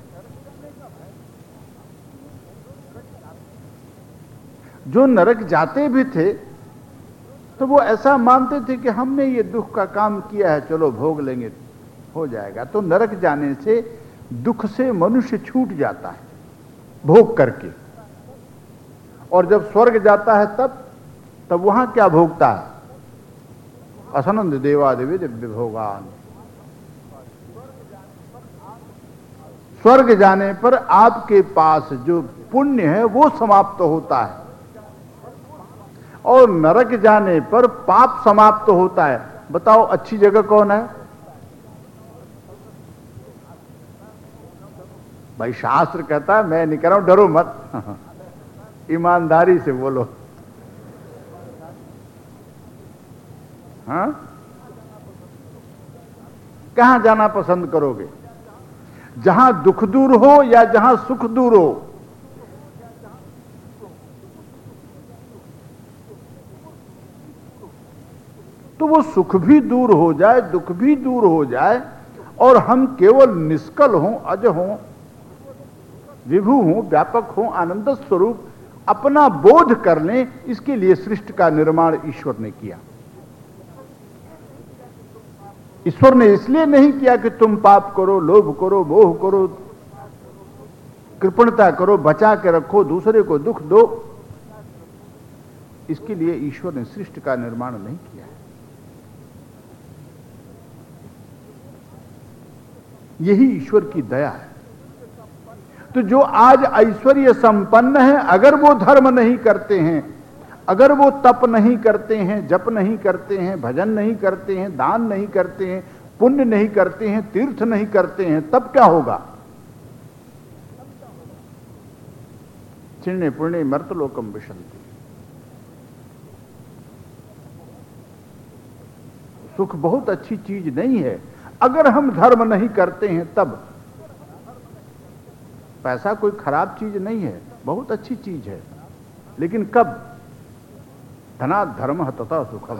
जो नरक जाते भी थे तो वो ऐसा मानते थे कि हमने ये दुख का काम किया है, चलो भोग लेंगे, हो जाएगा। तो नरक जाने से दुख से मनुष्य छूट जाता है भोग करके, और जब स्वर्ग जाता है तब वहां क्या भोगता है? असनंद देवादिव्य दिव्य भोगान। स्वर्ग जाने पर आपके पास जो पुण्य है वो समाप्त होता है, और नरक जाने पर पाप समाप्त होता है। बताओ अच्छी जगह कौन है? भाई शास्त्र कहता है, मैं नहीं कह रहा हूं, डरो मत, ईमानदारी से बोलो। हाँ, कहां जाना पसंद करोगे? जहां दुख दूर हो या जहां सुख दूर हो? तो वो सुख भी दूर हो जाए, दुख भी दूर हो जाए, और हम केवल निष्कल हों, अज हों, विभु हों, व्यापक हों, आनंद स्वरूप अपना बोध कर लें, इसके लिए सृष्टि का निर्माण ईश्वर ने किया। ईश्वर ने इसलिए नहीं किया कि तुम पाप करो, लोभ करो, मोह करो, कृपणता करो, बचा के रखो, दूसरे को दुख दो। इसके लिए ईश्वर ने सृष्टि का निर्माण नहीं किया है। यही ईश्वर की दया है। तो जो आज ऐश्वर्य संपन्न है, अगर वो धर्म नहीं करते हैं, अगर वो तप नहीं करते हैं, जप नहीं करते हैं, भजन नहीं करते हैं, दान नहीं करते हैं, पुण्य नहीं करते हैं, तीर्थ नहीं करते हैं, तब क्या होगा? चिण्य पुण्य मर्तलोकम विशंति। सुख बहुत अच्छी चीज नहीं है, अगर हम धर्म नहीं करते हैं तब। पैसा कोई खराब चीज नहीं है, बहुत अच्छी चीज है, लेकिन कब? धना धर्म तथा सुखम।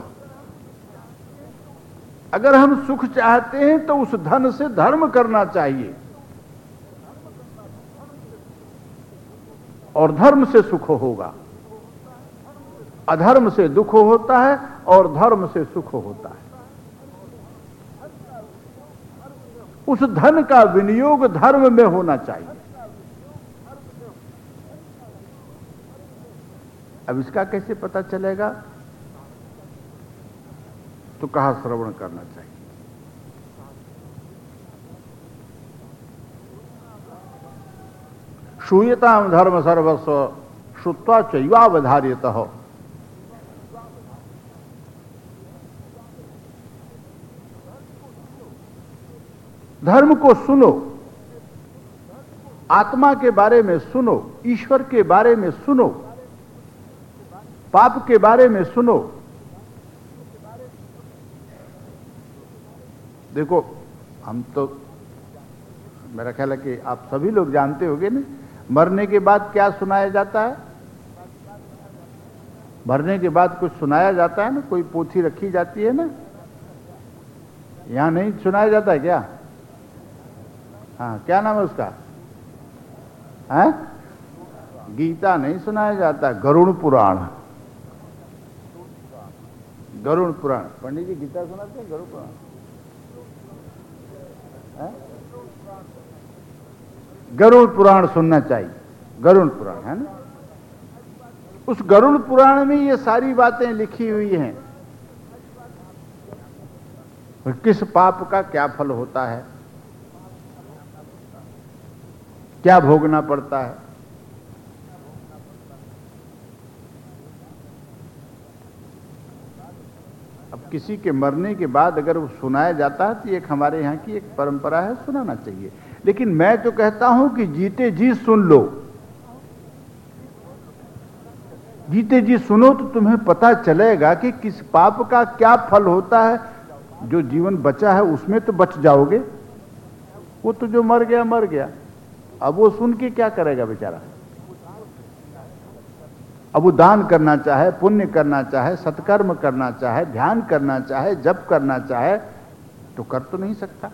अगर हम सुख चाहते हैं तो उस धन से धर्म करना चाहिए, और धर्म से सुख होगा। अधर्म से दुख होता है और धर्म से सुख होता है। उस धन का विनियोग धर्म में होना चाहिए। अब इसका कैसे पता चलेगा? तो कहा श्रवण करना चाहिए। श्रूयताम धर्म सर्वस्व श्रुत्वा चैवावधार्यतः। धर्म को सुनो, आत्मा के बारे में सुनो, ईश्वर के बारे में सुनो, पाप के बारे में सुनो। देखो, हम तो, मेरा ख्याल है कि आप सभी लोग जानते होंगे ना, मरने के बाद क्या सुनाया जाता है? मरने के बाद कुछ सुनाया जाता है ना, कोई पोथी रखी जाती है ना। यहां नहीं सुनाया जाता है क्या? हाँ, क्या नाम है उसका? है? गीता नहीं सुनाया जाता, गरुड़ पुराण। गरुड़ पुराण। पंडित जी गीता सुनाते हैं, गरुड़ पुराण है? गरुड़ पुराण सुनना चाहिए। गरुड़ पुराण है ना, उस गरुड़ पुराण में ये सारी बातें लिखी हुई हैं। किस पाप का क्या फल होता है, क्या भोगना पड़ता है। अब किसी के मरने के बाद अगर वो सुनाया जाता है तो एक हमारे यहाँ की एक परंपरा है, सुनाना चाहिए। लेकिन मैं तो कहता हूं कि जीते जी सुन लो। जीते जी सुनो तो तुम्हें पता चलेगा कि किस पाप का क्या फल होता है। जो जीवन बचा है उसमें तो बच जाओगे, वो तो जो मर गया मर गया, अब वो सुन के क्या करेगा बेचारा। अब वो दान करना चाहे, पुण्य करना चाहे, सत्कर्म करना चाहे, ध्यान करना चाहे, जप करना चाहे, तो कर तो नहीं सकता।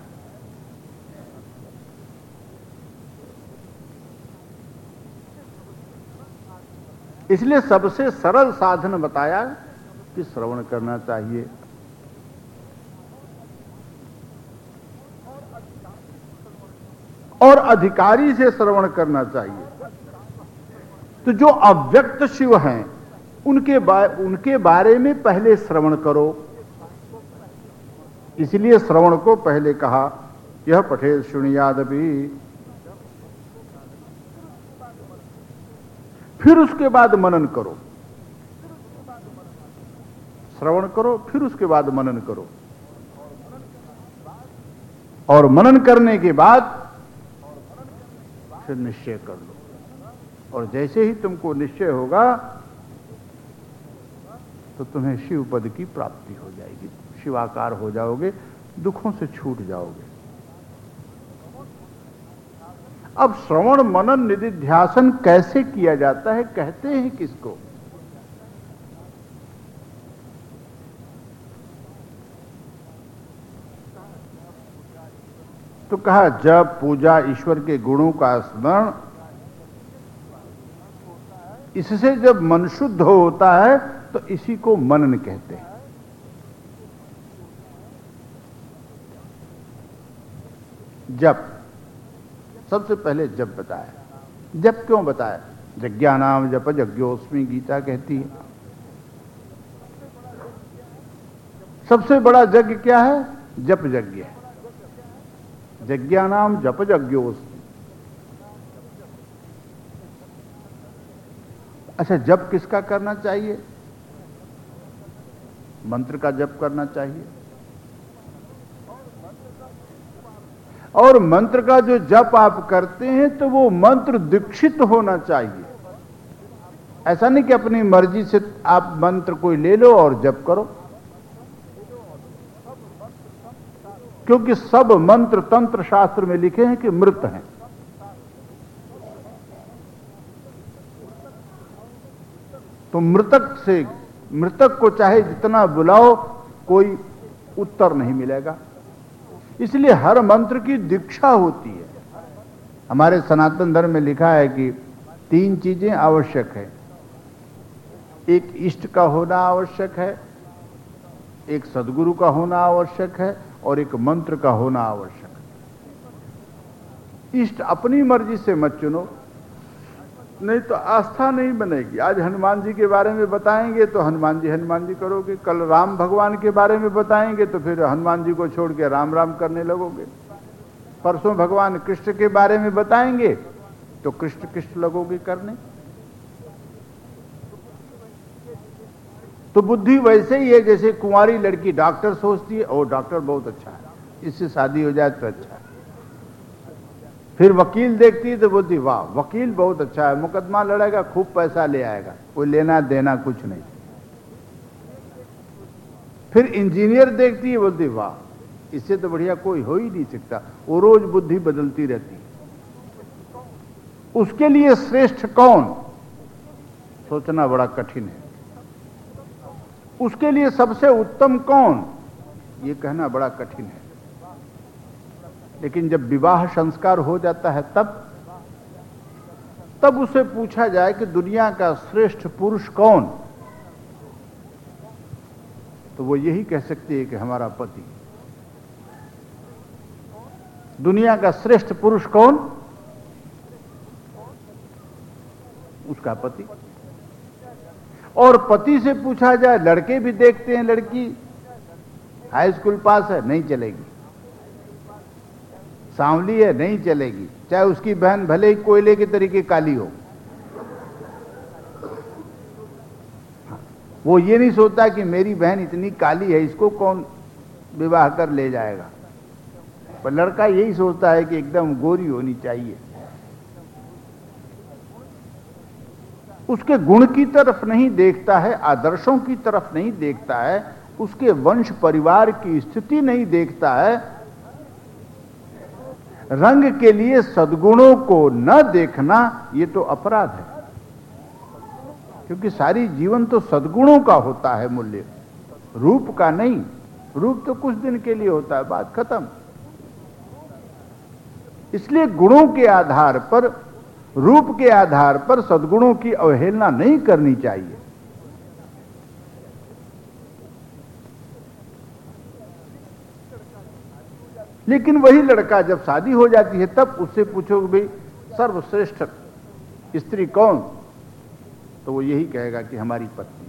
इसलिए सबसे सरल साधन बताया कि श्रवण करना चाहिए। और अधिकारी से श्रवण करना चाहिए। तो जो अव्यक्त शिव हैं उनके बारे में पहले श्रवण करो। इसलिए श्रवण को पहले कहा, यह पठे शृणुयादपि, फिर उसके बाद मनन करो। श्रवण करो, फिर उसके बाद मनन करो, और मनन करने के बाद फिर निश्चय कर लो। और जैसे ही तुमको निश्चय होगा तो तुम्हें शिव पद की प्राप्ति हो जाएगी, शिवाकार हो जाओगे, दुखों से छूट जाओगे। अब श्रवण मनन निधिध्यासन कैसे किया जाता है, कहते हैं किसको? तो कहा जब पूजा, ईश्वर के गुणों का स्मरण, इससे जब मन शुद्ध होता है तो इसी को मनन कहते हैं। जप, सबसे पहले जप बताया। जप क्यों बताया? यज्ञानाम जप यज्ञोस्मि, गीता कहती है। सबसे बड़ा यज्ञ क्या है? जप यज्ञ है। यज्ञानाम जप यज्ञोस्मि। अच्छा, जप किसका करना चाहिए? मंत्र का जप करना चाहिए। और मंत्र का जो जप आप करते हैं तो वो मंत्र दीक्षित होना चाहिए। ऐसा नहीं कि अपनी मर्जी से आप मंत्र कोई ले लो और जप करो, क्योंकि सब मंत्र तंत्र शास्त्र में लिखे हैं कि मृत हैं। तो मृतक को चाहे जितना बुलाओ कोई उत्तर नहीं मिलेगा। इसलिए हर मंत्र की दीक्षा होती है। हमारे सनातन धर्म में लिखा है कि 3 चीजें आवश्यक है। एक इष्ट का होना आवश्यक है, एक सद्गुरु का होना आवश्यक है, और एक मंत्र का होना आवश्यक है। इष्ट अपनी मर्जी से मत चुनो, नहीं तो आस्था नहीं बनेगी। आज हनुमान जी के बारे में बताएंगे तो हनुमान जी करोगे, कल राम भगवान के बारे में बताएंगे तो फिर हनुमान जी को छोड़ के राम राम करने लगोगे, परसों भगवान कृष्ण के बारे में बताएंगे तो कृष्ण कृष्ण लगोगे करने। तो बुद्धि वैसे ही है जैसे कुंवारी लड़की डॉक्टर सोचती है, ओ डॉक्टर बहुत अच्छा है, इससे शादी हो जाए तो अच्छा है। फिर वकील देखती है तो बोलती वाह वकील बहुत अच्छा है, मुकदमा लड़ेगा, खूब पैसा ले आएगा, कोई लेना देना कुछ नहीं। फिर इंजीनियर देखती है, बोलती वाह इससे तो बढ़िया कोई हो ही नहीं सकता। वो रोज बुद्धि बदलती रहती है। उसके लिए श्रेष्ठ कौन, सोचना बड़ा कठिन है। उसके लिए सबसे उत्तम कौन, ये कहना बड़ा कठिन है। लेकिन जब विवाह संस्कार हो जाता है तब उसे पूछा जाए कि दुनिया का श्रेष्ठ पुरुष कौन, तो वो यही कह सकती है कि हमारा पति। दुनिया का श्रेष्ठ पुरुष कौन, उसका पति। और पति से पूछा जाए, लड़के भी देखते हैं, लड़की हाई स्कूल पास है, नहीं चलेगी, सांवली है, नहीं चलेगी, चाहे उसकी बहन भले ही कोयले के तरीके काली हो। वो ये नहीं सोचता कि मेरी बहन इतनी काली है, इसको कौन विवाह कर ले जाएगा। पर लड़का यही सोचता है कि एकदम गोरी होनी चाहिए। उसके गुण की तरफ नहीं देखता है, आदर्शों की तरफ नहीं देखता है, उसके वंश परिवार की स्थिति नहीं देखता है। रंग के लिए सद्गुणों को न देखना ये तो अपराध है, क्योंकि सारी जीवन तो सद्गुणों का होता है मूल्य, रूप का नहीं। रूप तो कुछ दिन के लिए होता है, बात खत्म। इसलिए गुणों के आधार पर, रूप के आधार पर सद्गुणों की अवहेलना नहीं करनी चाहिए। लेकिन वही लड़का जब शादी हो जाती है तब उससे पूछो भाई सर्वश्रेष्ठ स्त्री कौन, तो वो यही कहेगा कि हमारी पत्नी।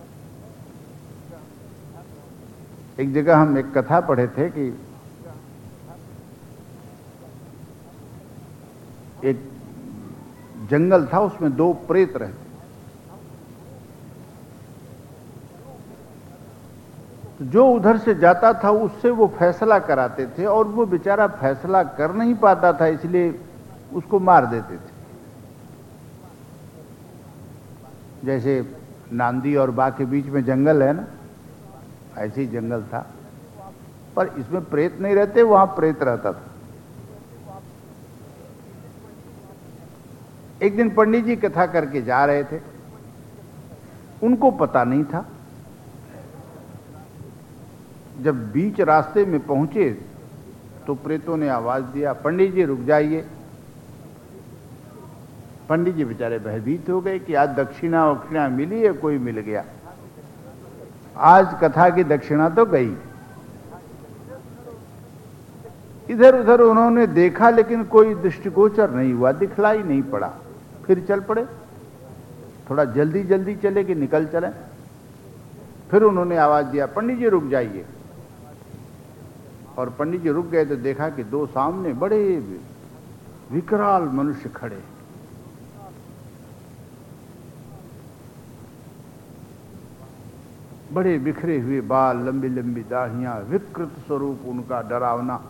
एक जगह हम एक कथा पढ़े थे कि एक जंगल था, उसमें दो प्रेत रहते। तो जो उधर से जाता था उससे वो फैसला कराते थे, और वो बेचारा फैसला कर नहीं पाता था, इसलिए उसको मार देते थे। जैसे नांदी और बाग के बीच में जंगल है ना, ऐसे ही जंगल था, पर इसमें प्रेत नहीं रहते, वहां प्रेत रहता था। एक दिन पंडित जी कथा करके जा रहे थे, उनको पता नहीं था। जब बीच रास्ते में पहुंचे तो प्रेतों ने आवाज दिया, पंडित जी रुक जाइए। पंडित जी बेचारे भयभीत हो गए कि आज दक्षिणा वक्षिणा मिली है, कोई मिल गया, आज कथा की दक्षिणा तो गई। इधर उधर उन्होंने देखा लेकिन कोई दृष्टिगोचर नहीं हुआ, दिखलाई नहीं पड़ा। फिर चल पड़े, थोड़ा जल्दी जल्दी चले कि निकल चले। फिर उन्होंने आवाज दिया, पंडित जी रुक जाइए। और पंडित जी रुक गए तो देखा कि दो सामने बड़े विकराल मनुष्य खड़े। बड़े बिखरे हुए बाल, लंबी लंबी दाढ़ियां, विकृत स्वरूप उनका डरावना।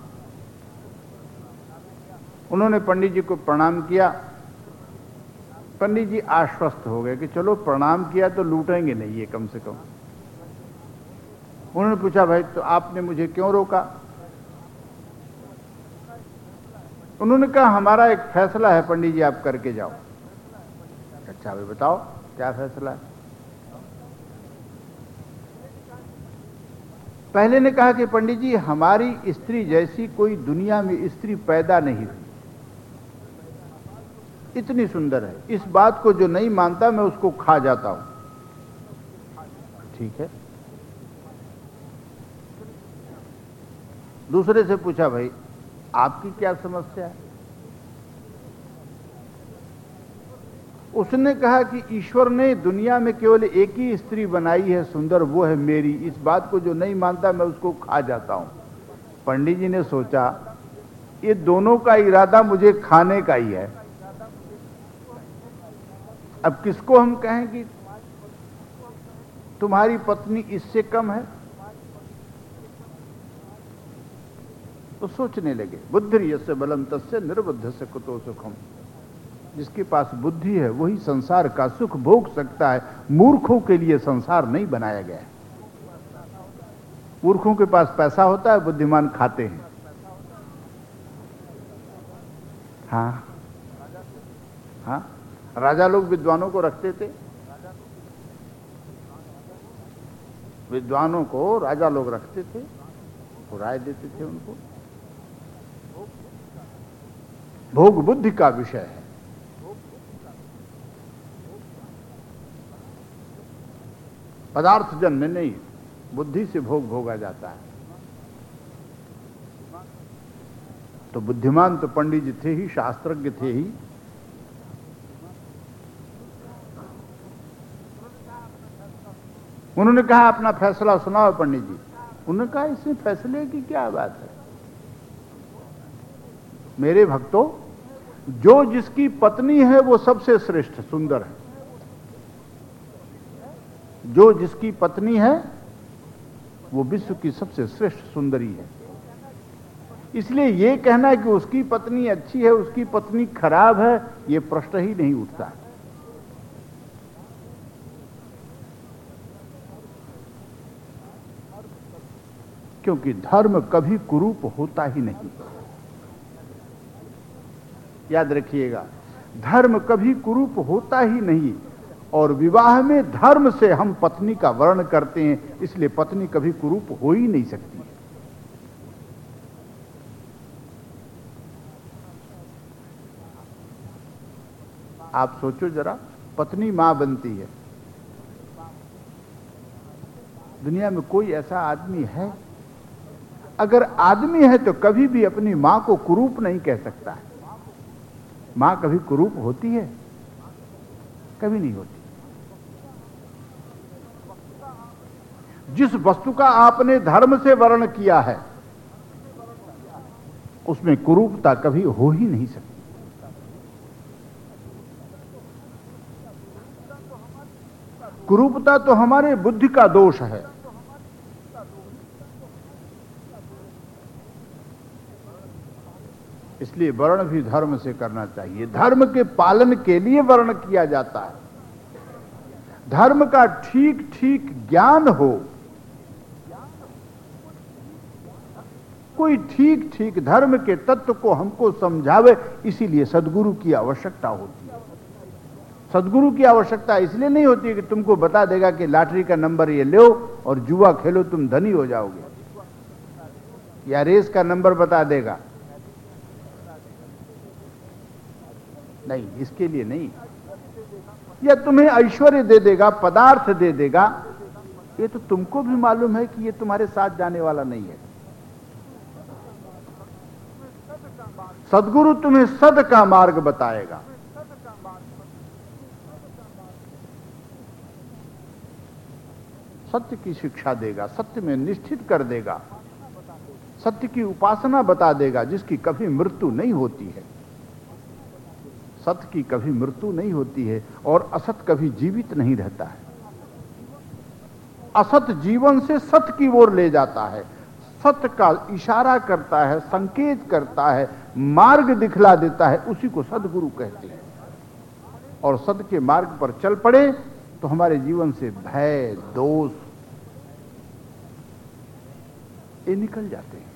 उन्होंने पंडित जी को प्रणाम किया। पंडित जी आश्वस्त हो गए कि चलो प्रणाम किया तो लूटेंगे नहीं ये कम से कम। उन्होंने पूछा, भाई तो आपने मुझे क्यों रोका? उन्होंने कहा, हमारा एक फैसला है पंडित जी, आप करके जाओ। अच्छा भाई बताओ क्या फैसला है? पहले ने कहा कि पंडित जी हमारी स्त्री जैसी कोई दुनिया में स्त्री पैदा नहीं हुई, इतनी सुंदर है, इस बात को जो नहीं मानता मैं उसको खा जाता हूं। ठीक है। दूसरे से पूछा, भाई आपकी क्या समस्या है? उसने कहा कि ईश्वर ने दुनिया में केवल एक ही स्त्री बनाई है सुंदर, वो है मेरी, इस बात को जो नहीं मानता मैं उसको खा जाता हूं। पंडित जी ने सोचा ये दोनों का इरादा मुझे खाने का ही है, अब किसको हम कहें कि तुम्हारी पत्नी इससे कम है? तो सोचने लगे, बुद्धि यस्य बलम तस्य निर्बुद्ध से कुतो सुखम। जिसके पास बुद्धि है वही संसार का सुख भोग सकता है। मूर्खों के लिए संसार नहीं बनाया गया है। मूर्खों के पास पैसा होता है, बुद्धिमान खाते हैं। हाँ हाँ, राजा लोग विद्वानों को रखते थे, विद्वानों को राजा लोग रखते थे, वो राय देते थे उनको। भोग बुद्धि का विषय है। पदार्थ जन्य नहीं, बुद्धि से भोग भोगा जाता है। तो बुद्धिमान तो पंडित जी थे ही, शास्त्रज्ञ थे ही। उन्होंने कहा अपना फैसला सुनाओ पंडित जी। उन्होंने कहा इसमें फैसले की क्या बात है मेरे भक्तों, जो जिसकी पत्नी है वो सबसे श्रेष्ठ सुंदर है। जो जिसकी पत्नी है वो विश्व की सबसे श्रेष्ठ सुंदरी है। इसलिए ये कहना कि उसकी पत्नी अच्छी है, उसकी पत्नी खराब है, ये प्रश्न ही नहीं उठता। क्योंकि धर्म कभी कुरूप होता ही नहीं। याद रखिएगा, धर्म कभी कुरूप होता ही नहीं, और विवाह में धर्म से हम पत्नी का वर्ण करते हैं, इसलिए पत्नी कभी कुरूप हो ही नहीं सकती। आप सोचो जरा, पत्नी मां बनती है। दुनिया में कोई ऐसा आदमी है? अगर आदमी है तो कभी भी अपनी मां को कुरूप नहीं कह सकता है। मां कभी कुरूप होती है? कभी नहीं होती। जिस वस्तु का आपने धर्म से वर्ण किया है उसमें कुरूपता कभी हो ही नहीं सकती। कुरूपता तो हमारे बुद्धि का दोष है। इसलिए वर्ण भी धर्म से करना चाहिए। धर्म के पालन के लिए वर्ण किया जाता है। धर्म का ठीक ठीक ज्ञान हो, कोई ठीक ठीक धर्म के तत्व को हमको समझावे, इसीलिए सद्गुरु की आवश्यकता होती है। सद्गुरु की आवश्यकता इसलिए नहीं होती कि तुमको बता देगा कि लॉटरी का नंबर ये लो और जुआ खेलो तुम धनी हो जाओगे, या रेस का नंबर बता देगा। नहीं, इसके लिए नहीं। या तुम्हें ऐश्वर्य दे देगा, पदार्थ दे देगा, ये तो तुमको भी मालूम है कि ये तुम्हारे साथ जाने वाला नहीं है। सद्गुरु तुम्हें सद का मार्ग बताएगा। सत्य की शिक्षा देगा, सत्य में निश्चित कर देगा, सत्य की उपासना बता देगा, जिसकी कभी मृत्यु नहीं होती है। सत्य की कभी मृत्यु नहीं होती है और असत कभी जीवित नहीं रहता है। असत जीवन से सत्य की ओर ले जाता है, सत्य का इशारा करता है, संकेत करता है, मार्ग दिखला देता है, उसी को सद्गुरु कहते हैं। और सत्य के मार्ग पर चल पड़े तो हमारे जीवन से भय, दोष ये निकल जाते हैं।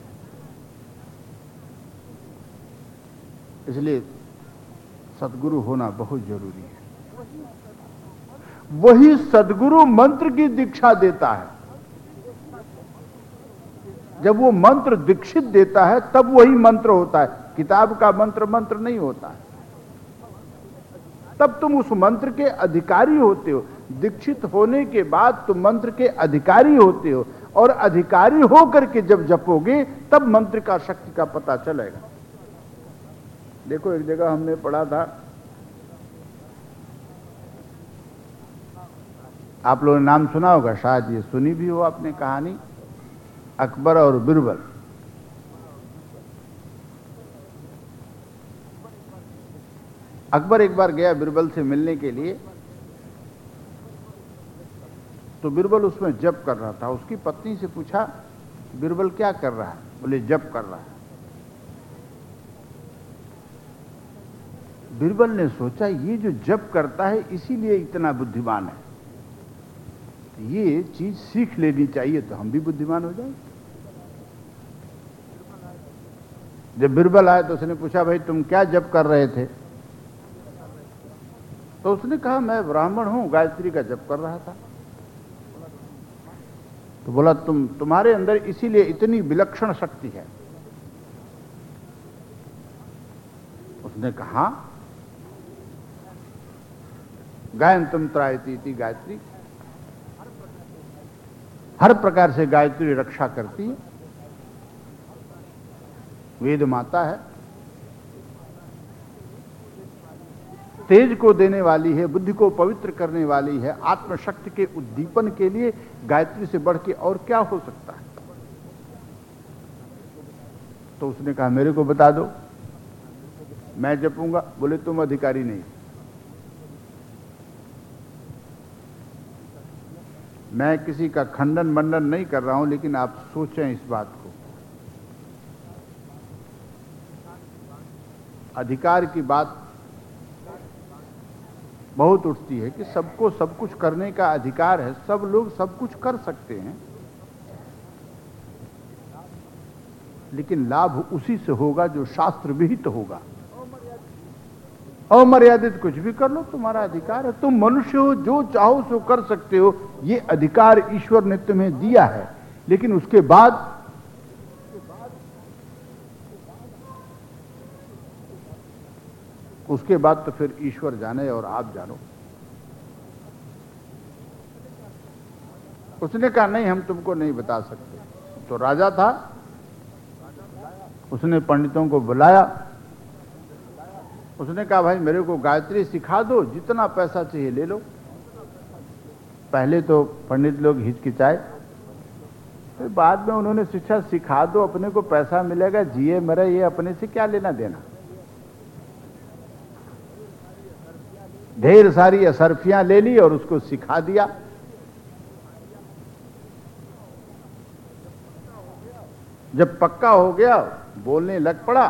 इसलिए सद्गुरु होना बहुत जरूरी है। वही सद्गुरु मंत्र की दीक्षा देता है। जब वो मंत्र दीक्षित देता है तब वही मंत्र होता है। किताब का मंत्र मंत्र नहीं होता है। तब तुम उस मंत्र के अधिकारी होते हो। दीक्षित होने के बाद तुम मंत्र के अधिकारी होते हो, और अधिकारी होकर के जब जपोगे तब मंत्र का शक्ति का पता चलेगा। देखो, एक जगह हमने पढ़ा था, आप लोगों ने नाम सुना होगा, शायद ये सुनी भी हो आपने कहानी, अकबर और बिरबल। अकबर एक बार गया बिरबल से मिलने के लिए, तो बिरबल उसमें जप कर रहा था। उसकी पत्नी से पूछा, बिरबल क्या कर रहा है? बोले जप कर रहा है। बिरबल ने सोचा, ये जो जप करता है इसीलिए इतना बुद्धिमान है, ये चीज सीख लेनी चाहिए तो हम भी बुद्धिमान हो जाएंगे। जब बिरबल आए तो उसने पूछा, भाई तुम क्या जप कर रहे थे? तो उसने कहा, मैं ब्राह्मण हूं, गायत्री का जप कर रहा था। तो बोला, तुम्हारे अंदर इसीलिए इतनी विलक्षण शक्ति है। उसने कहा, गायंतम त्रायती गायत्री, हर प्रकार से गायत्री रक्षा करती है, वेद माता है, तेज को देने वाली है, बुद्धि को पवित्र करने वाली है, आत्मशक्ति के उद्दीपन के लिए गायत्री से बढ़ के और क्या हो सकता है? तो उसने कहा, मेरे को बता दो, मैं जपूंगा। बोले, तुम अधिकारी नहीं। मैं किसी का खंडन मंडन नहीं कर रहा हूं, लेकिन आप सोचें इस बात को। अधिकार की बात बहुत उठती है कि सबको सब कुछ करने का अधिकार है, सब लोग सब कुछ कर सकते हैं, लेकिन लाभ उसी से होगा जो शास्त्र विहित होगा। अमर्यादित कुछ भी कर लो, तुम्हारा अधिकार है। तुम मनुष्य हो, जो चाहो सो कर सकते हो, ये अधिकार ईश्वर ने तुम्हें दिया है। लेकिन उसके बाद तो फिर ईश्वर जाने और आप जानो। उसने कहा नहीं, हम तुमको नहीं बता सकते। तो राजा था, उसने पंडितों को बुलाया। उसने कहा भाई मेरे को गायत्री सिखा दो, जितना पैसा चाहिए ले लो। पहले तो पंडित लोग हिचकिचाए, फिर बाद में उन्होंने शिक्षा सिखा दो, अपने को पैसा मिलेगा, जिए मरे, ये अपने से क्या लेना देना। ढेर सारी असरफियां ले ली और उसको सिखा दिया। जब पक्का हो गया, बोलने लग पड़ा,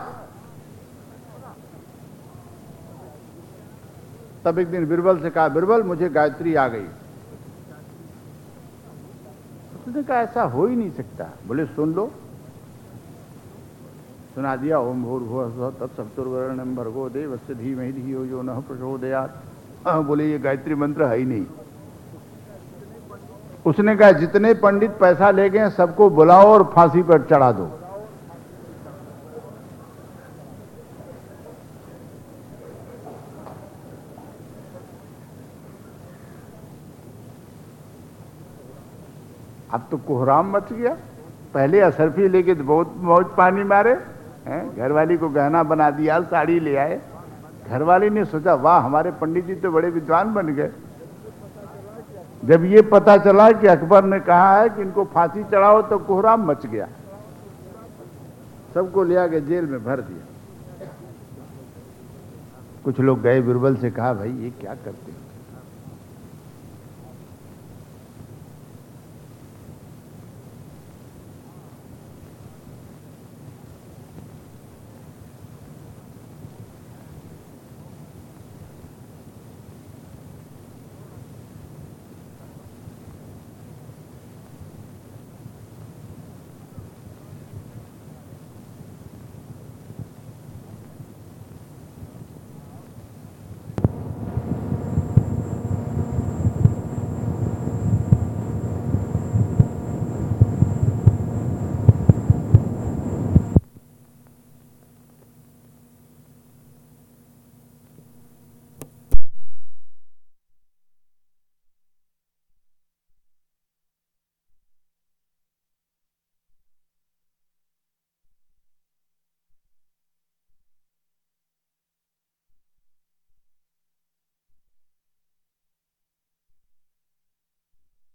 तब एक दिन बिरबल से कहा, बिरबल मुझे गायत्री आ गई। उसने कहा ऐसा हो ही नहीं सकता। बोले सुन लो। सुना दिया, ओम भूर्भुवः तत्सवितुर्वरेण्यं भर्गो देवस्य धीमहि धियो यो नः प्रचोदयात्। बोले ये गायत्री मंत्र है ही नहीं। उसने कहा जितने पंडित पैसा ले गए सबको बुलाओ और फांसी पर चढ़ा दो। अब तो कोहराम मच गया। पहले असरफी लेके तो बहुत मौज पानी मारे हैं, घरवाली को गहना बना दिया, साड़ी ले आए। घरवाली ने सोचा वाह हमारे पंडित जी तो बड़े विद्वान बन गए। जब ये पता चला कि अकबर ने कहा है कि इनको फांसी चढ़ाओ, तो कोहराम मच गया। सबको ले आके जेल में भर दिया। कुछ लोग गए, बिरबल से कहा भाई ये क्या करते हो,